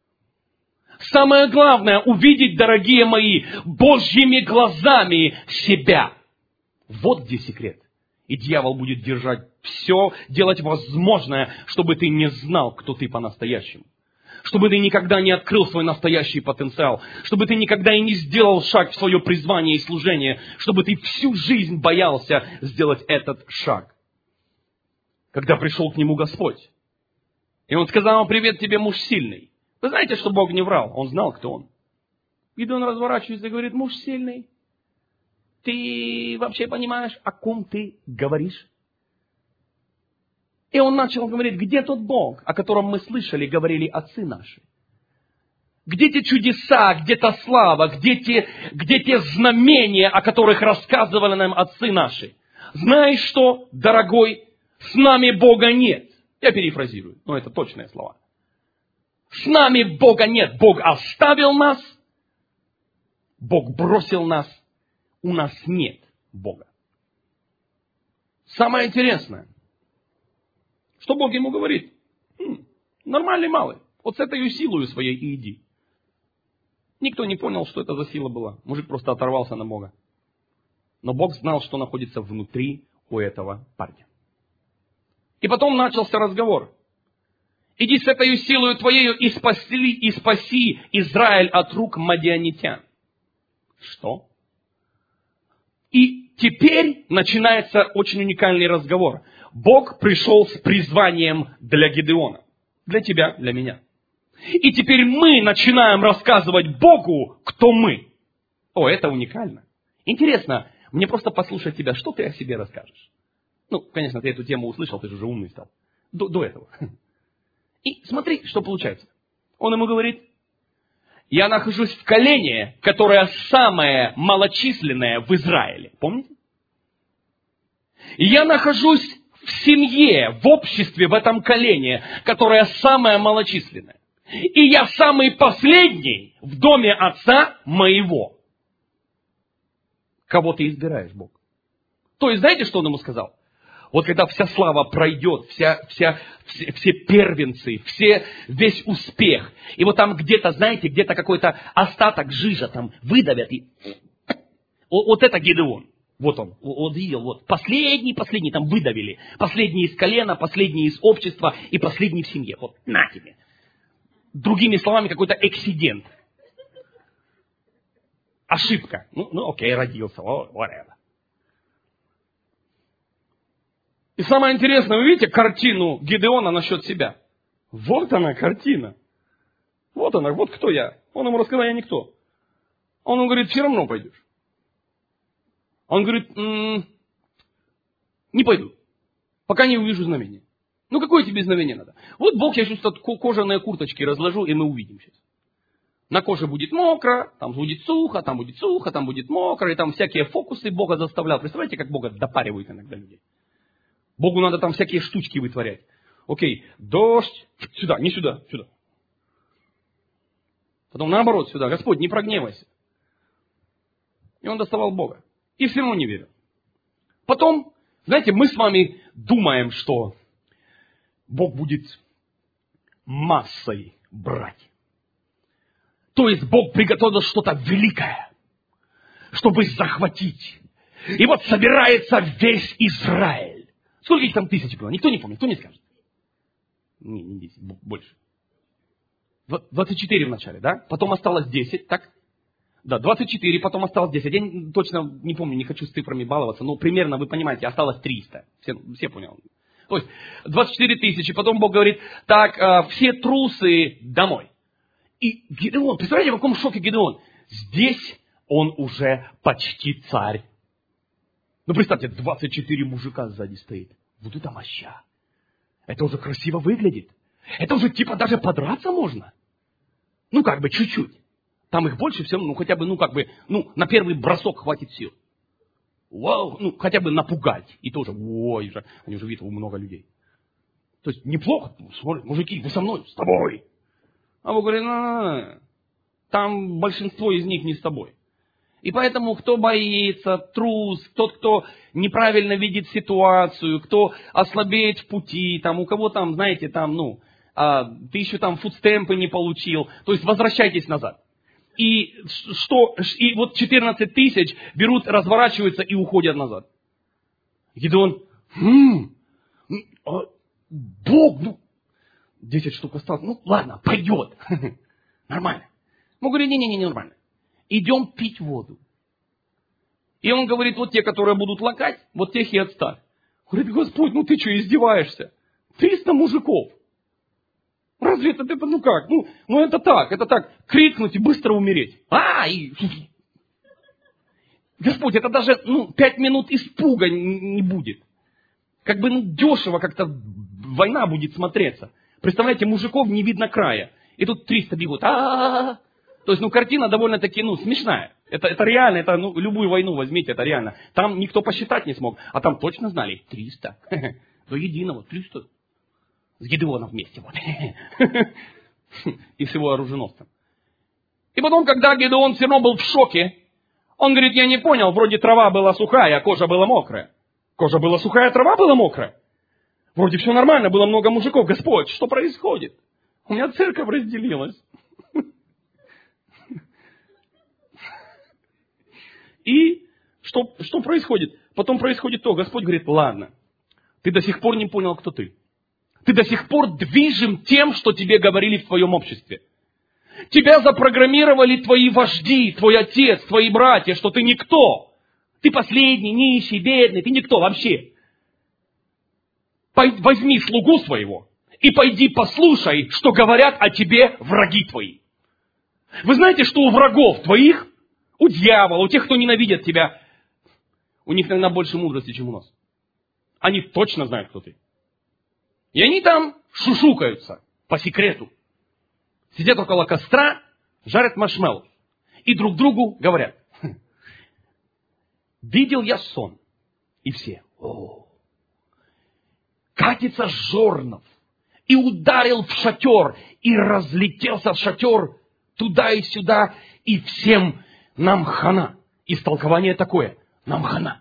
Самое главное, увидеть, дорогие мои, Божьими глазами себя. Вот где секрет. И дьявол будет держать все, делать возможное, чтобы ты не знал, кто ты по-настоящему. Чтобы ты никогда не открыл свой настоящий потенциал. Чтобы ты никогда и не сделал шаг в свое призвание и служение. Чтобы ты всю жизнь боялся сделать этот шаг. Когда пришел к нему Господь. И он сказал ему, привет тебе, муж сильный. Вы знаете, что Бог не врал. Он знал, кто он. И он разворачивается и говорит, муж сильный. Ты вообще понимаешь, о ком ты говоришь? И он начал говорить, где тот Бог, о котором мы слышали, говорили отцы наши? Где те чудеса, где та слава, где те, где те знамения, о которых рассказывали нам отцы наши? Знаешь что, дорогой, с нами Бога нет. Я перефразирую, но это точные слова. С нами Бога нет. Бог оставил нас, Бог бросил нас, у нас нет Бога. Самое интересное, что Бог ему говорит? Хм, нормальный малый. Вот с этой силой своей и иди. Никто не понял, что это за сила была. Мужик просто оторвался на Бога. Но Бог знал, что находится внутри у этого парня. И потом начался разговор. Иди с этой силой твоею и спаси, и спаси Израиль от рук мадианитян. Что? И теперь начинается очень уникальный разговор. Бог пришел с призванием для Гидеона. Для тебя, для меня. И теперь мы начинаем рассказывать Богу, кто мы. О, это уникально. Интересно, мне просто послушать тебя, что ты о себе расскажешь. Ну, конечно, ты эту тему услышал, ты же уже умный стал. До, до этого. И смотри, что получается. Он ему говорит, я нахожусь в колене, которое самое малочисленное в Израиле. Помните? Я нахожусь в семье, в обществе, в этом колене, которое самое малочисленное. И я самый последний в доме отца моего. Кого ты избираешь, Бог? То есть, знаете, что он ему сказал? Вот когда вся слава пройдет, вся, вся, все, все первенцы, все, весь успех, и вот там где-то, знаете, где-то какой-то остаток жижа там выдавят, и вот, вот это Гидеон. Вот он, вот видел, вот последний, последний там выдавили, последний из колена, последний из общества и последний в семье. Вот на тебе. Другими словами, какой-то эксидент. Ошибка. Ну, ну окей, родился, whatever. И самое интересное, вы видите картину Гидеона насчет себя? Вот она картина. Вот она, вот кто я. Он ему рассказал, я никто. Он ему говорит, все равно пойдешь. Он говорит, м-м, не пойду, пока не увижу знамения. Ну, какое тебе знамение надо? Вот Бог, я сейчас тут кожаные курточки разложу, и мы увидим сейчас. На коже будет мокро, там будет сухо, там будет сухо, там будет мокро, и там всякие фокусы Бога заставлял. Представляете, как Бога допаривают иногда людей? Богу надо там всякие штучки вытворять. Окей, дождь, сюда, не сюда, сюда. Потом наоборот сюда, Господь, не прогневайся. И он доставал Бога. И все равно не верил. Потом, знаете, мы с вами думаем, что Бог будет массой брать. То есть Бог приготовил что-то великое, чтобы захватить. И вот собирается весь Израиль. Сколько их там тысяч было? Никто не помнит, кто не скажет? Не, не десять, больше. двадцать четыре в начале, да? Потом осталось десять, так? Да, двадцать четыре, потом осталось десять. Я точно не помню, не хочу с цифрами баловаться, но примерно, вы понимаете, осталось триста. Все, все поняли. То есть двадцать четыре тысячи, потом Бог говорит, так, все трусы домой. И Гидеон, представляете, в каком шоке Гидеон? Здесь он уже почти царь. Ну, представьте, двадцать четыре мужика сзади стоит. Вот это моща. Это уже красиво выглядит. Это уже типа даже подраться можно. Ну, как бы чуть-чуть. Там их больше всего, ну, хотя бы, ну, как бы, ну, на первый бросок хватит сил. Вау, ну, хотя бы напугать. И тоже, ой, уже, они уже видят, много людей. То есть, неплохо. Смотри, мужики, вы со мной, с тобой. А Бог говорит, на-на-на. Там большинство из них не с тобой. И поэтому, кто боится, трус, тот, кто неправильно видит ситуацию, кто ослабеет в пути, там, у кого там, знаете, там, ну, а, ты еще там фудстемпы не получил. То есть, возвращайтесь назад. И, что, и вот четырнадцать тысяч берут, разворачиваются и уходят назад. Гидеон, хм, а, Бог, ну, десять штук осталось, ну ладно, пойдет. Нормально. Мы говорим, не-не-не, нормально. Идем пить воду. И он говорит, вот те, которые будут лакать, вот тех и отставь. Говорит, Господь, ну ты что, издеваешься? триста мужиков. Разве это, это, ну как? Ну, ну это так, это так, крикнуть и быстро умереть. А, и... Господь, это даже, ну, пять минут испуга не будет. Как бы, ну, дешево как-то война будет смотреться. Представляете, мужиков не видно края. И тут триста бегут. А-а-а. То есть, ну, картина довольно-таки, ну, смешная. Это, это реально, это, ну, любую войну возьмите, это реально. Там никто посчитать не смог. А там точно знали, триста. До единого, триста. С Гидеоном вместе. Вот. И с его оруженосцем. И потом, когда Гидеон все равно был в шоке, он говорит, я не понял, вроде трава была сухая, а кожа была мокрая. Кожа была сухая, трава была мокрая. Вроде все нормально, было много мужиков. Господь, что происходит? У меня церковь разделилась. И что, что происходит? Потом происходит то, Господь говорит, ладно, ты до сих пор не понял, кто ты. Ты до сих пор движим тем, что тебе говорили в твоем обществе. Тебя запрограммировали твои вожди, твой отец, твои братья, что ты никто. Ты последний, нищий, бедный, ты никто вообще. Возьми слугу своего и пойди послушай, что говорят о тебе враги твои. Вы знаете, что у врагов твоих, у дьявола, у тех, кто ненавидят тебя, у них, наверное, больше мудрости, чем у нас. Они точно знают, кто ты. И они там шушукаются по секрету. Сидят около костра, жарят маршмеллоу. И друг другу говорят. Видел я сон. И все. О, катится Жорнов. и ударил в шатер, и разлетелся шатер туда и сюда, и всем нам хана. Истолкование такое: нам хана.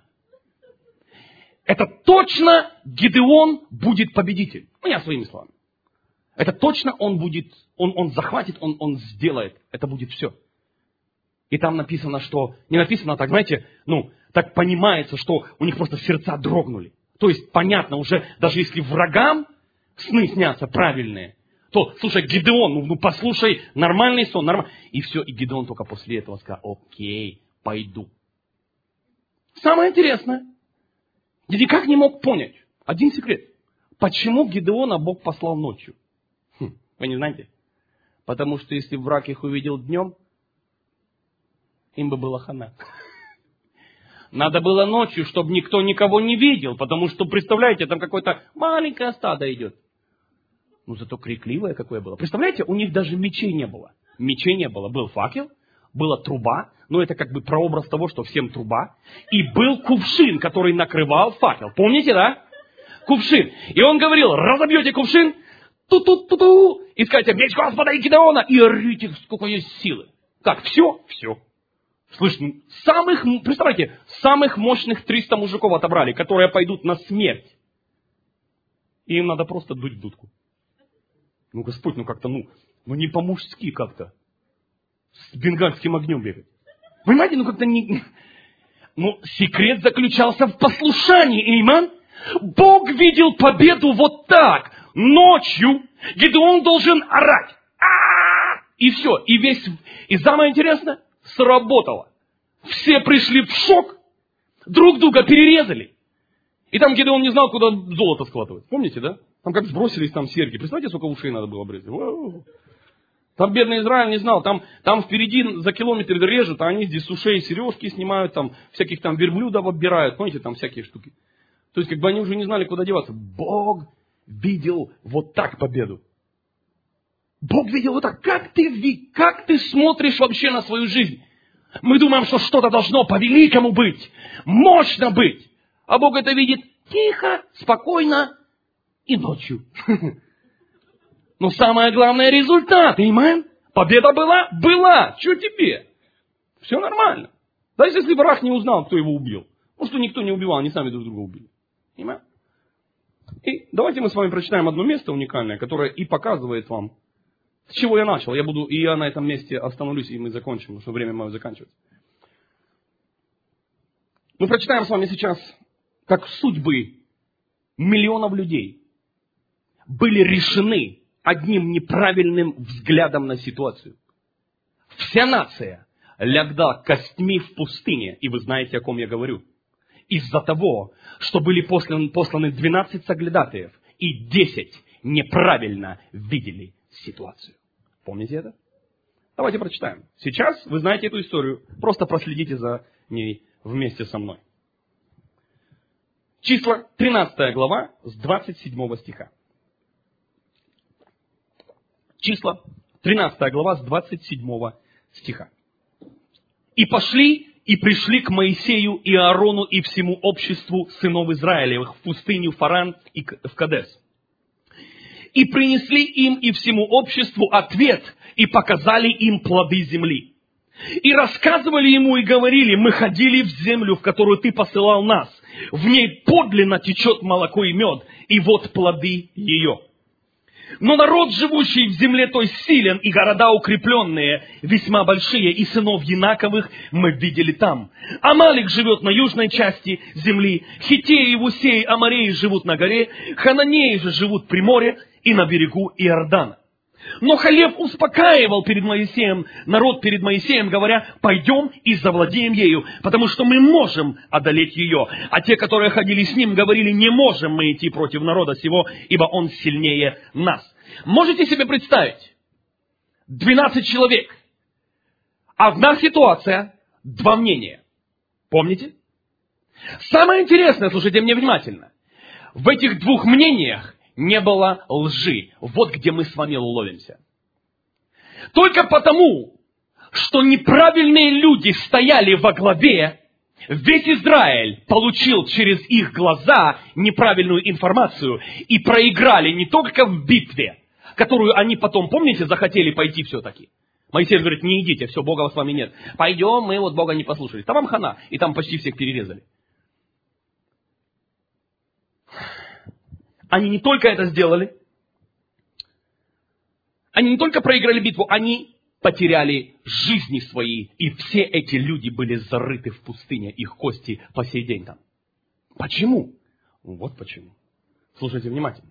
Это точно Гидеон будет победитель. У меня своими словами. Это точно он будет, он, он захватит, он, он сделает. Это будет все. И там написано, что, не написано так, знаете, ну, так понимается, что у них просто сердца дрогнули. То есть, понятно, уже даже если врагам сны снятся правильные, то, слушай, Гидеон, ну, ну послушай, нормальный сон, нормальный. И все, и Гидеон только после этого сказал: окей, пойду. Самое интересное, я никак не мог понять один секрет. Почему Гидеона Бог послал ночью? Хм, вы не знаете? Потому что если враг их увидел днем, им бы было хана. Надо было ночью, чтобы никто никого не видел, потому что, представляете, там какое-то маленькое стадо идет. Ну, зато крикливое какое было. Представляете, у них даже мечей не было. Мечей не было. Был факел, была труба, но это как бы прообраз того, что всем труба. И был кувшин, который накрывал факел. Помните, да? Кувшин. И он говорил: разобьете кувшин, ту-ту-ту-ту, и скажете: меч Господа и Гидеона, и орите, сколько есть силы. Так, все? Все. Слышь, самых, представляете, самых мощных триста мужиков отобрали, которые пойдут на смерть. И им надо просто дуть в дудку. Ну, Господь, ну как-то, ну, ну не по-мужски как-то. С бенгальским огнем бегать. Понимаете, ну как-то не... Ну, секрет заключался в послушании, иман. Бог видел победу вот так. Ночью Гидеон должен орать. А-а-а! И все. И весь... И самое интересное, сработало. Все пришли в шок. Друг друга перерезали. И там Гидеон не знал, куда золото складывать. Помните, да? Там как сбросились там серьги. Представляете, сколько ушей надо было обрезать? Вау. Там бедный Израиль не знал. Там, там впереди за километр режут, а они здесь с ушей сережки снимают, там всяких там верблюдов оббирают. Помните, там всякие штуки. То есть, как бы они уже не знали, куда деваться. Бог видел вот так победу. Бог видел вот так. Как ты, как ты смотришь вообще на свою жизнь? Мы думаем, что что-то должно по-великому быть, мощно быть. А Бог это видит тихо, спокойно и ночью. Но самое главное — результат. Аминь. Победа была? Была. Что тебе? Все нормально. Даже если враг не узнал, кто его убил. Потому что никто не убивал, они сами друг друга убили. Аминь. И давайте мы с вами прочитаем одно место уникальное, которое и показывает вам, с чего я начал. Я буду, и я на этом месте остановлюсь, и мы закончим, потому что время мое заканчивается. Мы прочитаем с вами сейчас, как судьбы миллионов людей были решены одним неправильным взглядом на ситуацию. Вся нация лягла костьми в пустыне, и вы знаете, о ком я говорю. Из-за того, что были посланы, посланы двенадцать соглядатаев, и десять неправильно видели ситуацию. Помните это? Давайте прочитаем. Сейчас вы знаете эту историю, просто проследите за ней вместе со мной. Числа, тринадцатая глава, с двадцать седьмого стиха. Числа, тринадцатая глава, с двадцать седьмого стиха. «И пошли, и пришли к Моисею и Аарону и всему обществу сынов Израилевых в пустыню Фаран и в Кадес. И принесли им и всему обществу ответ, и показали им плоды земли. И рассказывали ему и говорили: мы ходили в землю, в которую ты посылал нас. В ней подлинно течет молоко и мед, и вот плоды ее. Но народ, живущий в земле той, силен, и города укрепленные, весьма большие, и сынов Янаковых мы видели там. Амалик живет на южной части земли, Хиттеи, Иевусеи, Амореи живут на горе, Хананеи же живут при море и на берегу Иордана. Но Халев успокаивал перед Моисеем, народ перед Моисеем, говоря: пойдем и завладеем ею, потому что мы можем одолеть ее. А те, которые ходили с ним, говорили: не можем мы идти против народа сего, ибо он сильнее нас. Можете себе представить? двенадцать человек. Одна ситуация, два мнения. Помните? Самое интересное, слушайте мне внимательно. В этих двух мнениях не было лжи. Вот где мы с вами ловимся. Только потому, что неправильные люди стояли во главе, Весь Израиль получил через их глаза неправильную информацию и проиграли не только в битве, которую они потом, помните, захотели пойти все-таки. Моисей говорит, не идите, все, Бога с вами нет. Пойдем, мы вот Бога не послушали. Там вам хана, и там почти всех перерезали. Они не только это сделали, они не только проиграли битву, они потеряли жизни свои, и все эти люди были зарыты в пустыне, их кости по сей день там. Почему? Вот почему. Слушайте внимательно.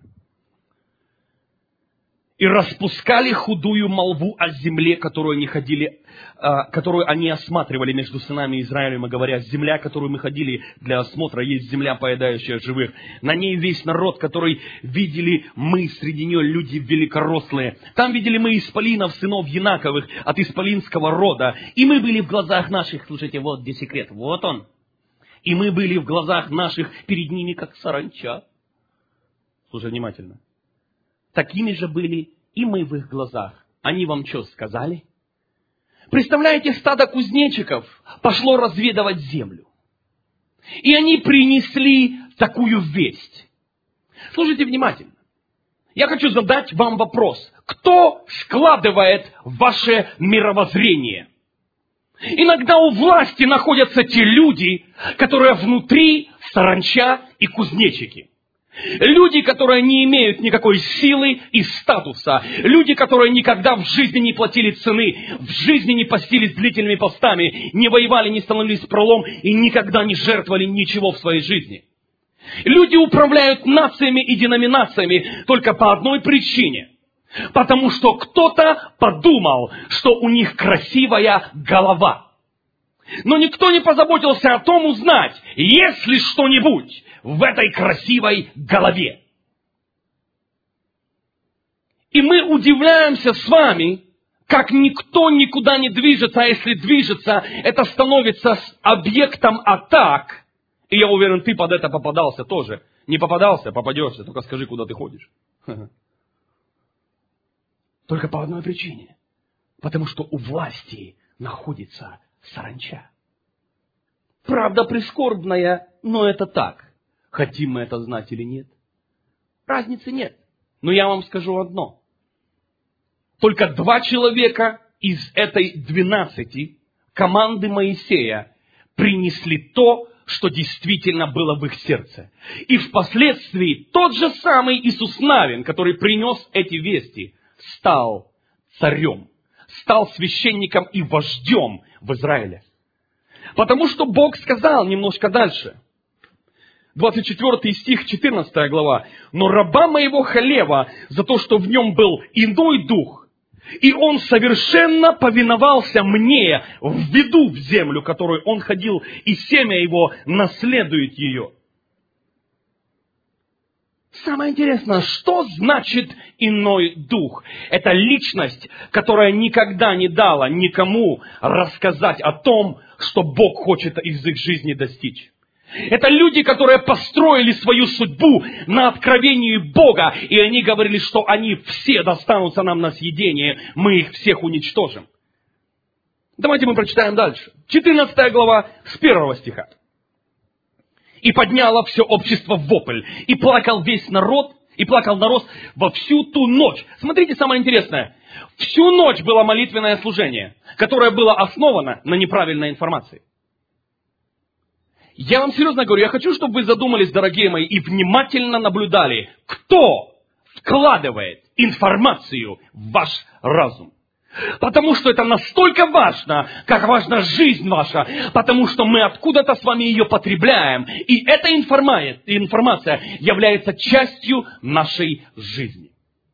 И распускали худую молву о земле, которую они ходили, которую они осматривали между сынами Израилем, и говоря, земля, которую мы ходили для осмотра, есть земля, поедающая живых. На ней весь народ, который видели мы, среди нее люди великорослые. Там видели мы исполинов, сынов Янаковых, от исполинского рода. И мы были в глазах наших, слушайте, вот где секрет, вот он. И мы были в глазах наших перед ними, как саранча. Слушай внимательно. Такими же были и мы в их глазах. Они вам что сказали? Представляете, стадо кузнечиков пошло разведывать землю. И они принесли такую весть. Слушайте внимательно. Я хочу задать вам вопрос. Кто складывает ваше мировоззрение? Иногда у власти находятся те люди, которые внутри саранча и кузнечики. Люди, которые не имеют никакой силы и статуса. Люди, которые никогда в жизни не платили цены, в жизни не постились длительными постами, не воевали, не становились пролом и никогда не жертвовали ничего в своей жизни. Люди управляют нациями и деноминациями только по одной причине. Потому что кто-то подумал, что у них красивая голова. Но никто не позаботился о том узнать, есть ли что-нибудь в этой красивой голове. И мы удивляемся с вами, как никто никуда не движется, а если движется, это становится объектом атак. И я уверен, ты под это попадался тоже. Не попадался, попадешься, только скажи, куда ты ходишь. Только по одной причине. Потому что у власти находится саранча. Правда прискорбная, но это так. Хотим мы это знать или нет? Разницы нет. Но я вам скажу одно. Только два человека из этой двенадцати команды Моисея принесли то, что действительно было в их сердце. И впоследствии тот же самый Иисус Навин, который принес эти вести, стал царем, стал священником и вождем в Израиле. Потому что Бог сказал немножко дальше. двадцать четвёртый стих, четырнадцатая глава. «Но раба моего Халева за то, что в нем был иной дух, и он совершенно повиновался мне, введу в землю, которую он ходил, и семя его наследует ее». Самое интересное, что значит иной дух? Это личность, которая никогда не дала никому рассказать о том, что Бог хочет из их жизни достичь. Это люди, которые построили свою судьбу на откровении Бога, и они говорили, что они все достанутся нам на съедение, мы их всех уничтожим. Давайте мы прочитаем дальше. четырнадцатая глава с первого стиха. «И подняло все общество в вопль, и плакал весь народ, и плакал народ во всю ту ночь». Смотрите, самое интересное. Всю ночь было молитвенное служение, которое было основано на неправильной информации. Я вам серьезно говорю, я хочу, чтобы вы задумались, дорогие мои, и внимательно наблюдали, кто вкладывает информацию в ваш разум. Потому что это настолько важно, как важна жизнь ваша, потому что мы откуда-то с вами ее потребляем, и эта информация является частью нашей жизни.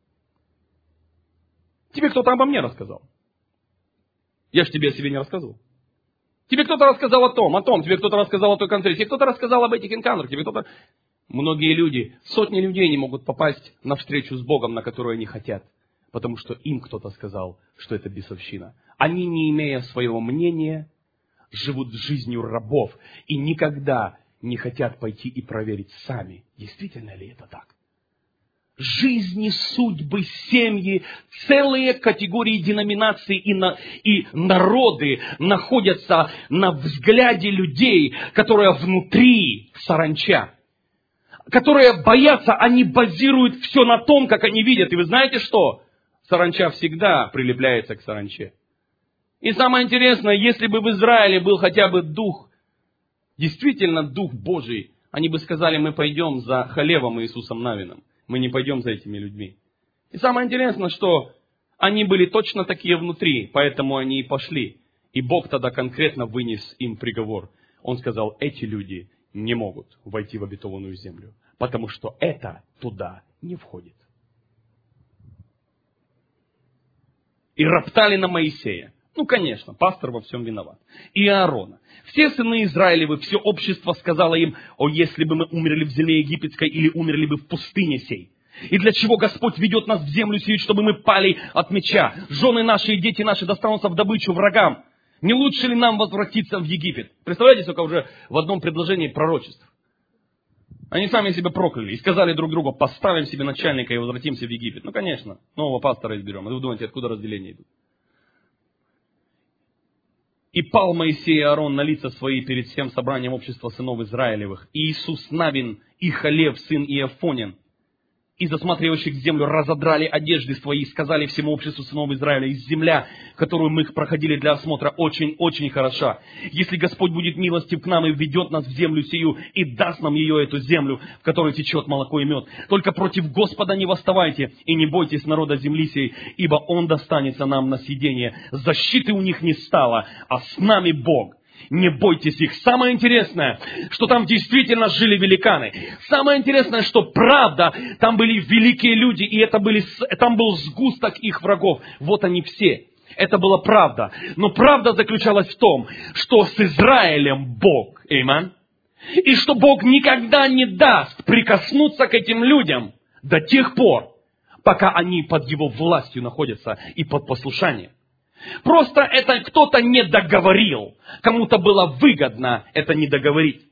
Тебе кто-то обо мне рассказал. Я же тебе о себе не рассказывал. Тебе кто-то рассказал о том, о том, тебе кто-то рассказал о той конференции, тебе кто-то рассказал об этих энкаунтерах, тебе кто-то... Многие люди, сотни людей не могут попасть на встречу с Богом, на которую они хотят. Потому что им кто-то сказал, что это бесовщина. Они, не имея своего мнения, живут жизнью рабов и никогда не хотят пойти и проверить сами, действительно ли это так. жизни, судьбы, семьи, целые категории деноминаций и, на, и народы находятся на взгляде людей, которые внутри саранча, которые боятся, они базируют все на том, как они видят. И вы знаете что? Саранча всегда прилепляется к саранче. И самое интересное, если бы в Израиле был хотя бы дух, действительно дух Божий, они бы сказали, мы пойдем за Халевом Иисусом Навином. Мы не пойдем за этими людьми. И самое интересное, что они были точно такие внутри, поэтому они и пошли. И Бог тогда конкретно вынес им приговор. Он сказал, эти люди не могут войти в обетованную землю, потому что это туда не входит. И роптали на Моисея. Ну, конечно, пастор во всем виноват. И Аарона. Все сыны Израилевы, все общество сказало им, о, если бы мы умерли в земле египетской или умерли бы в пустыне сей. И для чего Господь ведет нас в землю сию, чтобы мы пали от меча? Жены наши и дети наши достанутся в добычу врагам. Не лучше ли нам возвратиться в Египет? Представляете, сколько уже в одном предложении пророчеств. Они сами себя прокляли и сказали друг другу, поставим себе начальника и возвратимся в Египет. Ну, конечно, нового пастора изберем. И вы думаете, откуда разделения идут? И пал Моисей и Аарон на лица свои перед всем собранием общества сынов Израилевых. И Иисус Навин и Халев, сын Иофонин, и засматривающих землю разодрали одежды свои и сказали всему обществу сынов Израиля, из земля, которую мы проходили для осмотра, очень-очень хороша. Если Господь будет милостив к нам и введет нас в землю сию и даст нам ее, эту землю, в которой течет молоко и мед, только против Господа не восставайте и не бойтесь народа земли сей, ибо Он достанется нам на съедение. Защиты у них не стало, а с нами Бог. Не бойтесь их. Самое интересное, что там действительно жили великаны. Самое интересное, что правда, там были великие люди, и это были, там был сгусток их врагов. Вот они все. Это была правда. Но правда заключалась в том, что с Израилем Бог. Аминь. И что Бог никогда не даст прикоснуться к этим людям до тех пор, пока они под Его властью находятся и под послушанием. Просто это кто-то не договорил. Кому-то было выгодно это не договорить.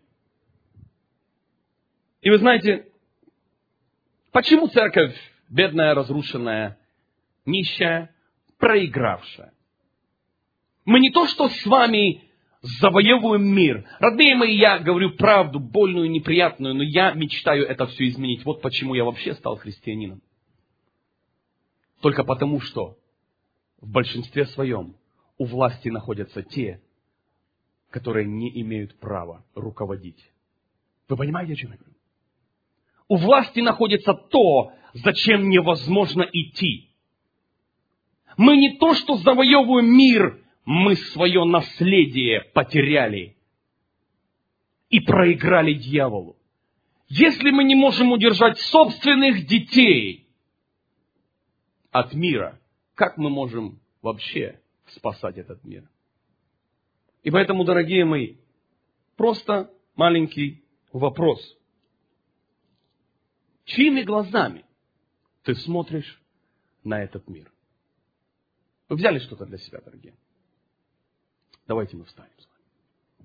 И вы знаете, почему церковь бедная, разрушенная, нищая, проигравшая? Мы не то, что с вами завоевываем мир. Родные мои, я говорю правду, больную, неприятную, но я мечтаю это все изменить. Вот почему я вообще стал христианином. Только потому, что в большинстве своем у власти находятся те, которые не имеют права руководить. Вы понимаете, о чем я говорю? У власти находится то, зачем невозможно идти. Мы не то, что завоевываем мир, мы свое наследие потеряли и проиграли дьяволу. Если мы не можем удержать собственных детей от мира, как мы можем вообще спасать этот мир? И поэтому, дорогие мои, просто маленький вопрос. Чьими глазами ты смотришь на этот мир? Вы взяли что-то для себя, дорогие? Давайте мы встанем с вами.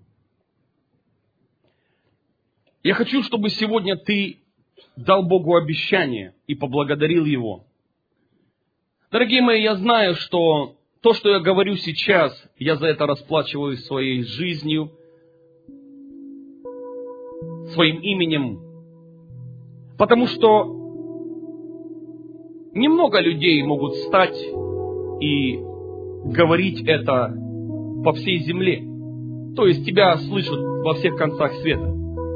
Я хочу, чтобы сегодня ты дал Богу обещание и поблагодарил Его. Дорогие мои, я знаю, что то, что я говорю сейчас, я за это расплачиваюсь своей жизнью, своим именем, потому что немного людей могут встать и говорить это по всей земле. То есть тебя слышат во всех концах света.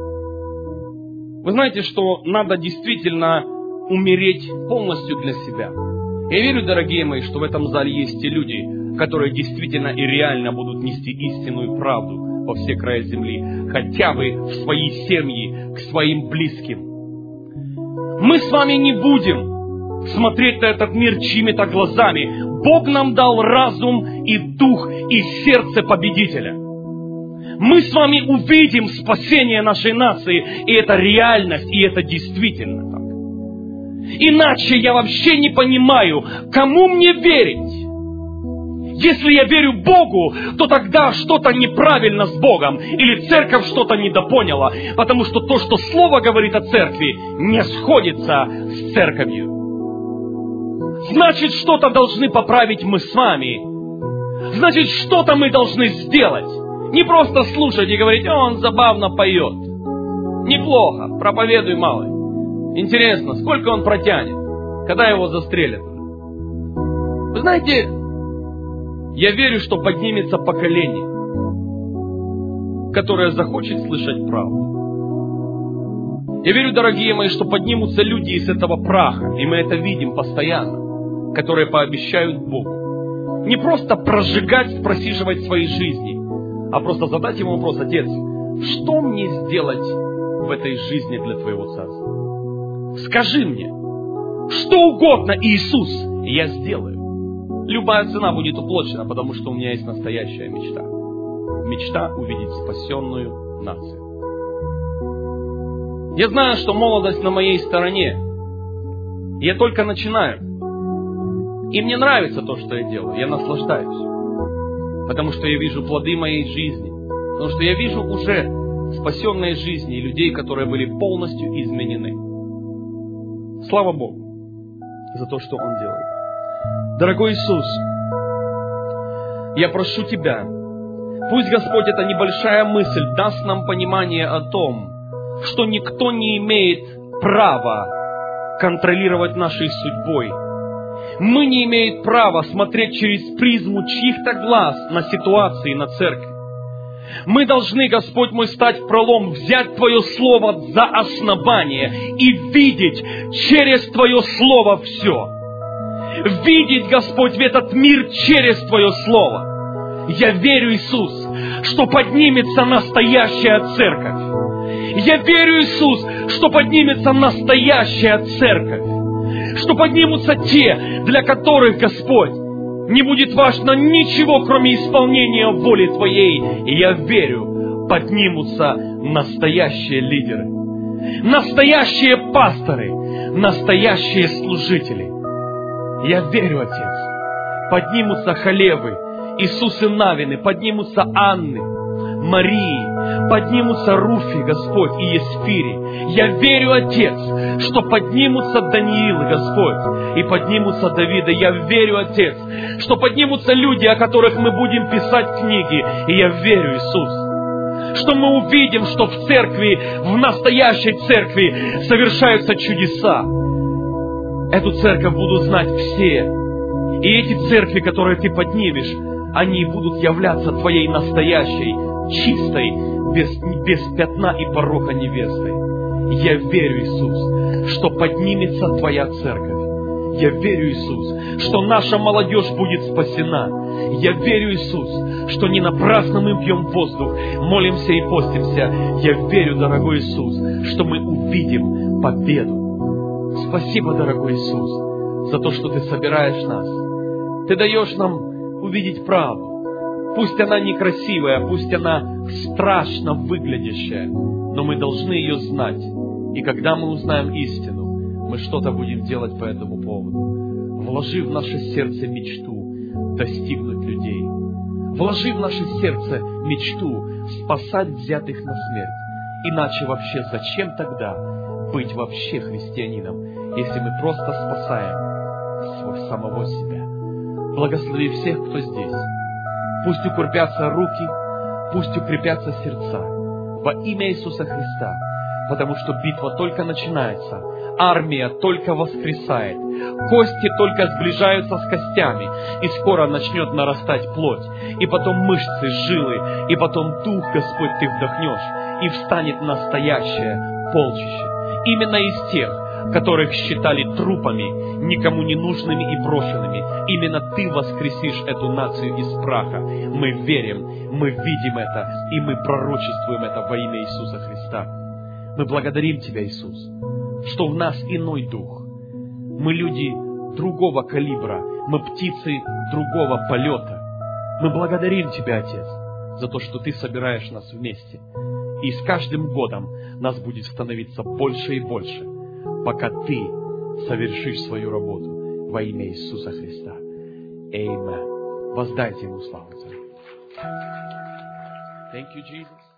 Вы знаете, что надо действительно умереть полностью для себя. Я верю, дорогие мои, что в этом зале есть те люди, которые действительно и реально будут нести истинную правду во все края земли, хотя бы в свои семьи, к своим близким. Мы с вами не будем смотреть на этот мир чьими-то глазами. Бог нам дал разум и дух и сердце победителя. Мы с вами увидим спасение нашей нации, и это реальность, и это действительно так. Иначе я вообще не понимаю, кому мне верить. Если я верю Богу, то тогда что-то неправильно с Богом, или церковь что-то недопоняла, потому что то, что Слово говорит о церкви, не сходится с церковью. Значит, что-то должны поправить мы с вами. Значит, что-то мы должны сделать. Не просто слушать и говорить: «О, он забавно поет». Неплохо, проповедуй, малый. Интересно, сколько он протянет, когда его застрелят? Вы знаете, я верю, что поднимется поколение, которое захочет слышать правду. Я верю, дорогие мои, что поднимутся люди из этого праха, и мы это видим постоянно, которые пообещают Богу не просто прожигать, просиживать свои жизни, а просто задать ему вопрос: Отец, что мне сделать в этой жизни для Твоего Царства? Скажи мне, что угодно, Иисус, и я сделаю. Любая цена будет уплачена, потому что у меня есть настоящая мечта. Мечта увидеть спасенную нацию. Я знаю, что молодость на моей стороне. Я только начинаю. И мне нравится то, что я делаю. Я наслаждаюсь. Потому что я вижу плоды моей жизни. Потому что я вижу уже спасенные жизни и людей, которые были полностью изменены. Слава Богу за то, что Он делает. Дорогой Иисус, я прошу Тебя, пусть, Господь, эта небольшая мысль даст нам понимание о том, что никто не имеет права контролировать нашей судьбой. Мы не имеем права смотреть через призму чьих-то глаз на ситуации, на церковь. Мы должны, Господь мой, стать в пролом, взять Твое Слово за основание и видеть через Твое Слово все. Видеть, Господь, в этот мир через Твое Слово. Я верю, Иисус, что поднимется настоящая церковь. Я верю, Иисус, что поднимется настоящая церковь. Что поднимутся те, для которых, Господь, не будет важно ничего, кроме исполнения воли Твоей. И я верю, поднимутся настоящие лидеры, настоящие пасторы, настоящие служители. Я верю, Отец, поднимутся Халевы, Иисусы Навины, поднимутся Анны, Марии, поднимутся Руфи, Господь, и Есфири. Я верю, Отец, что поднимутся Даниилы, Господь, и поднимутся Давиды. Я верю, Отец, что поднимутся люди, о которых мы будем писать книги. И я верю, Иисус, что мы увидим, что в церкви, в настоящей церкви совершаются чудеса. Эту церковь будут знать все. И эти церкви, которые Ты поднимешь, они будут являться Твоей настоящей, чистой, без, без пятна и порока невестой. Я верю, Иисус, что поднимется Твоя церковь. Я верю, Иисус, что наша молодежь будет спасена. Я верю, Иисус, что не напрасно мы пьем воздух, молимся и постимся. Я верю, дорогой Иисус, что мы увидим победу. Спасибо, дорогой Иисус, за то, что Ты собираешь нас. Ты даешь нам увидеть правду. Пусть она некрасивая, пусть она страшно выглядящая, но мы должны ее знать. И когда мы узнаем истину, мы что-то будем делать по этому поводу. Вложи в наше сердце мечту достигнуть людей. Вложи в наше сердце мечту спасать взятых на смерть. Иначе вообще зачем тогда быть вообще христианином, если мы просто спасаем самого себя? Благослови всех, кто здесь. Пусть укрепятся руки, пусть укрепятся сердца во имя Иисуса Христа, потому что битва только начинается, армия только воскресает, кости только сближаются с костями, и скоро начнет нарастать плоть, и потом мышцы, жилы, и потом Дух, Господь, Ты вдохнешь, и встанет настоящее полчище. Именно из тех, которых считали трупами, никому не нужными и брошенными. Именно Ты воскресишь эту нацию из праха. Мы верим, мы видим это, и мы пророчествуем это во имя Иисуса Христа. Мы благодарим Тебя, Иисус, что в нас иной дух. Мы люди другого калибра, мы птицы другого полета. Мы благодарим Тебя, Отец, за то, что Ты собираешь нас вместе. И с каждым годом нас будет становиться больше и больше, пока Ты совершишь свою работу во имя Иисуса Христа. Аминь. Воздайте Ему славу. Thank you, Jesus.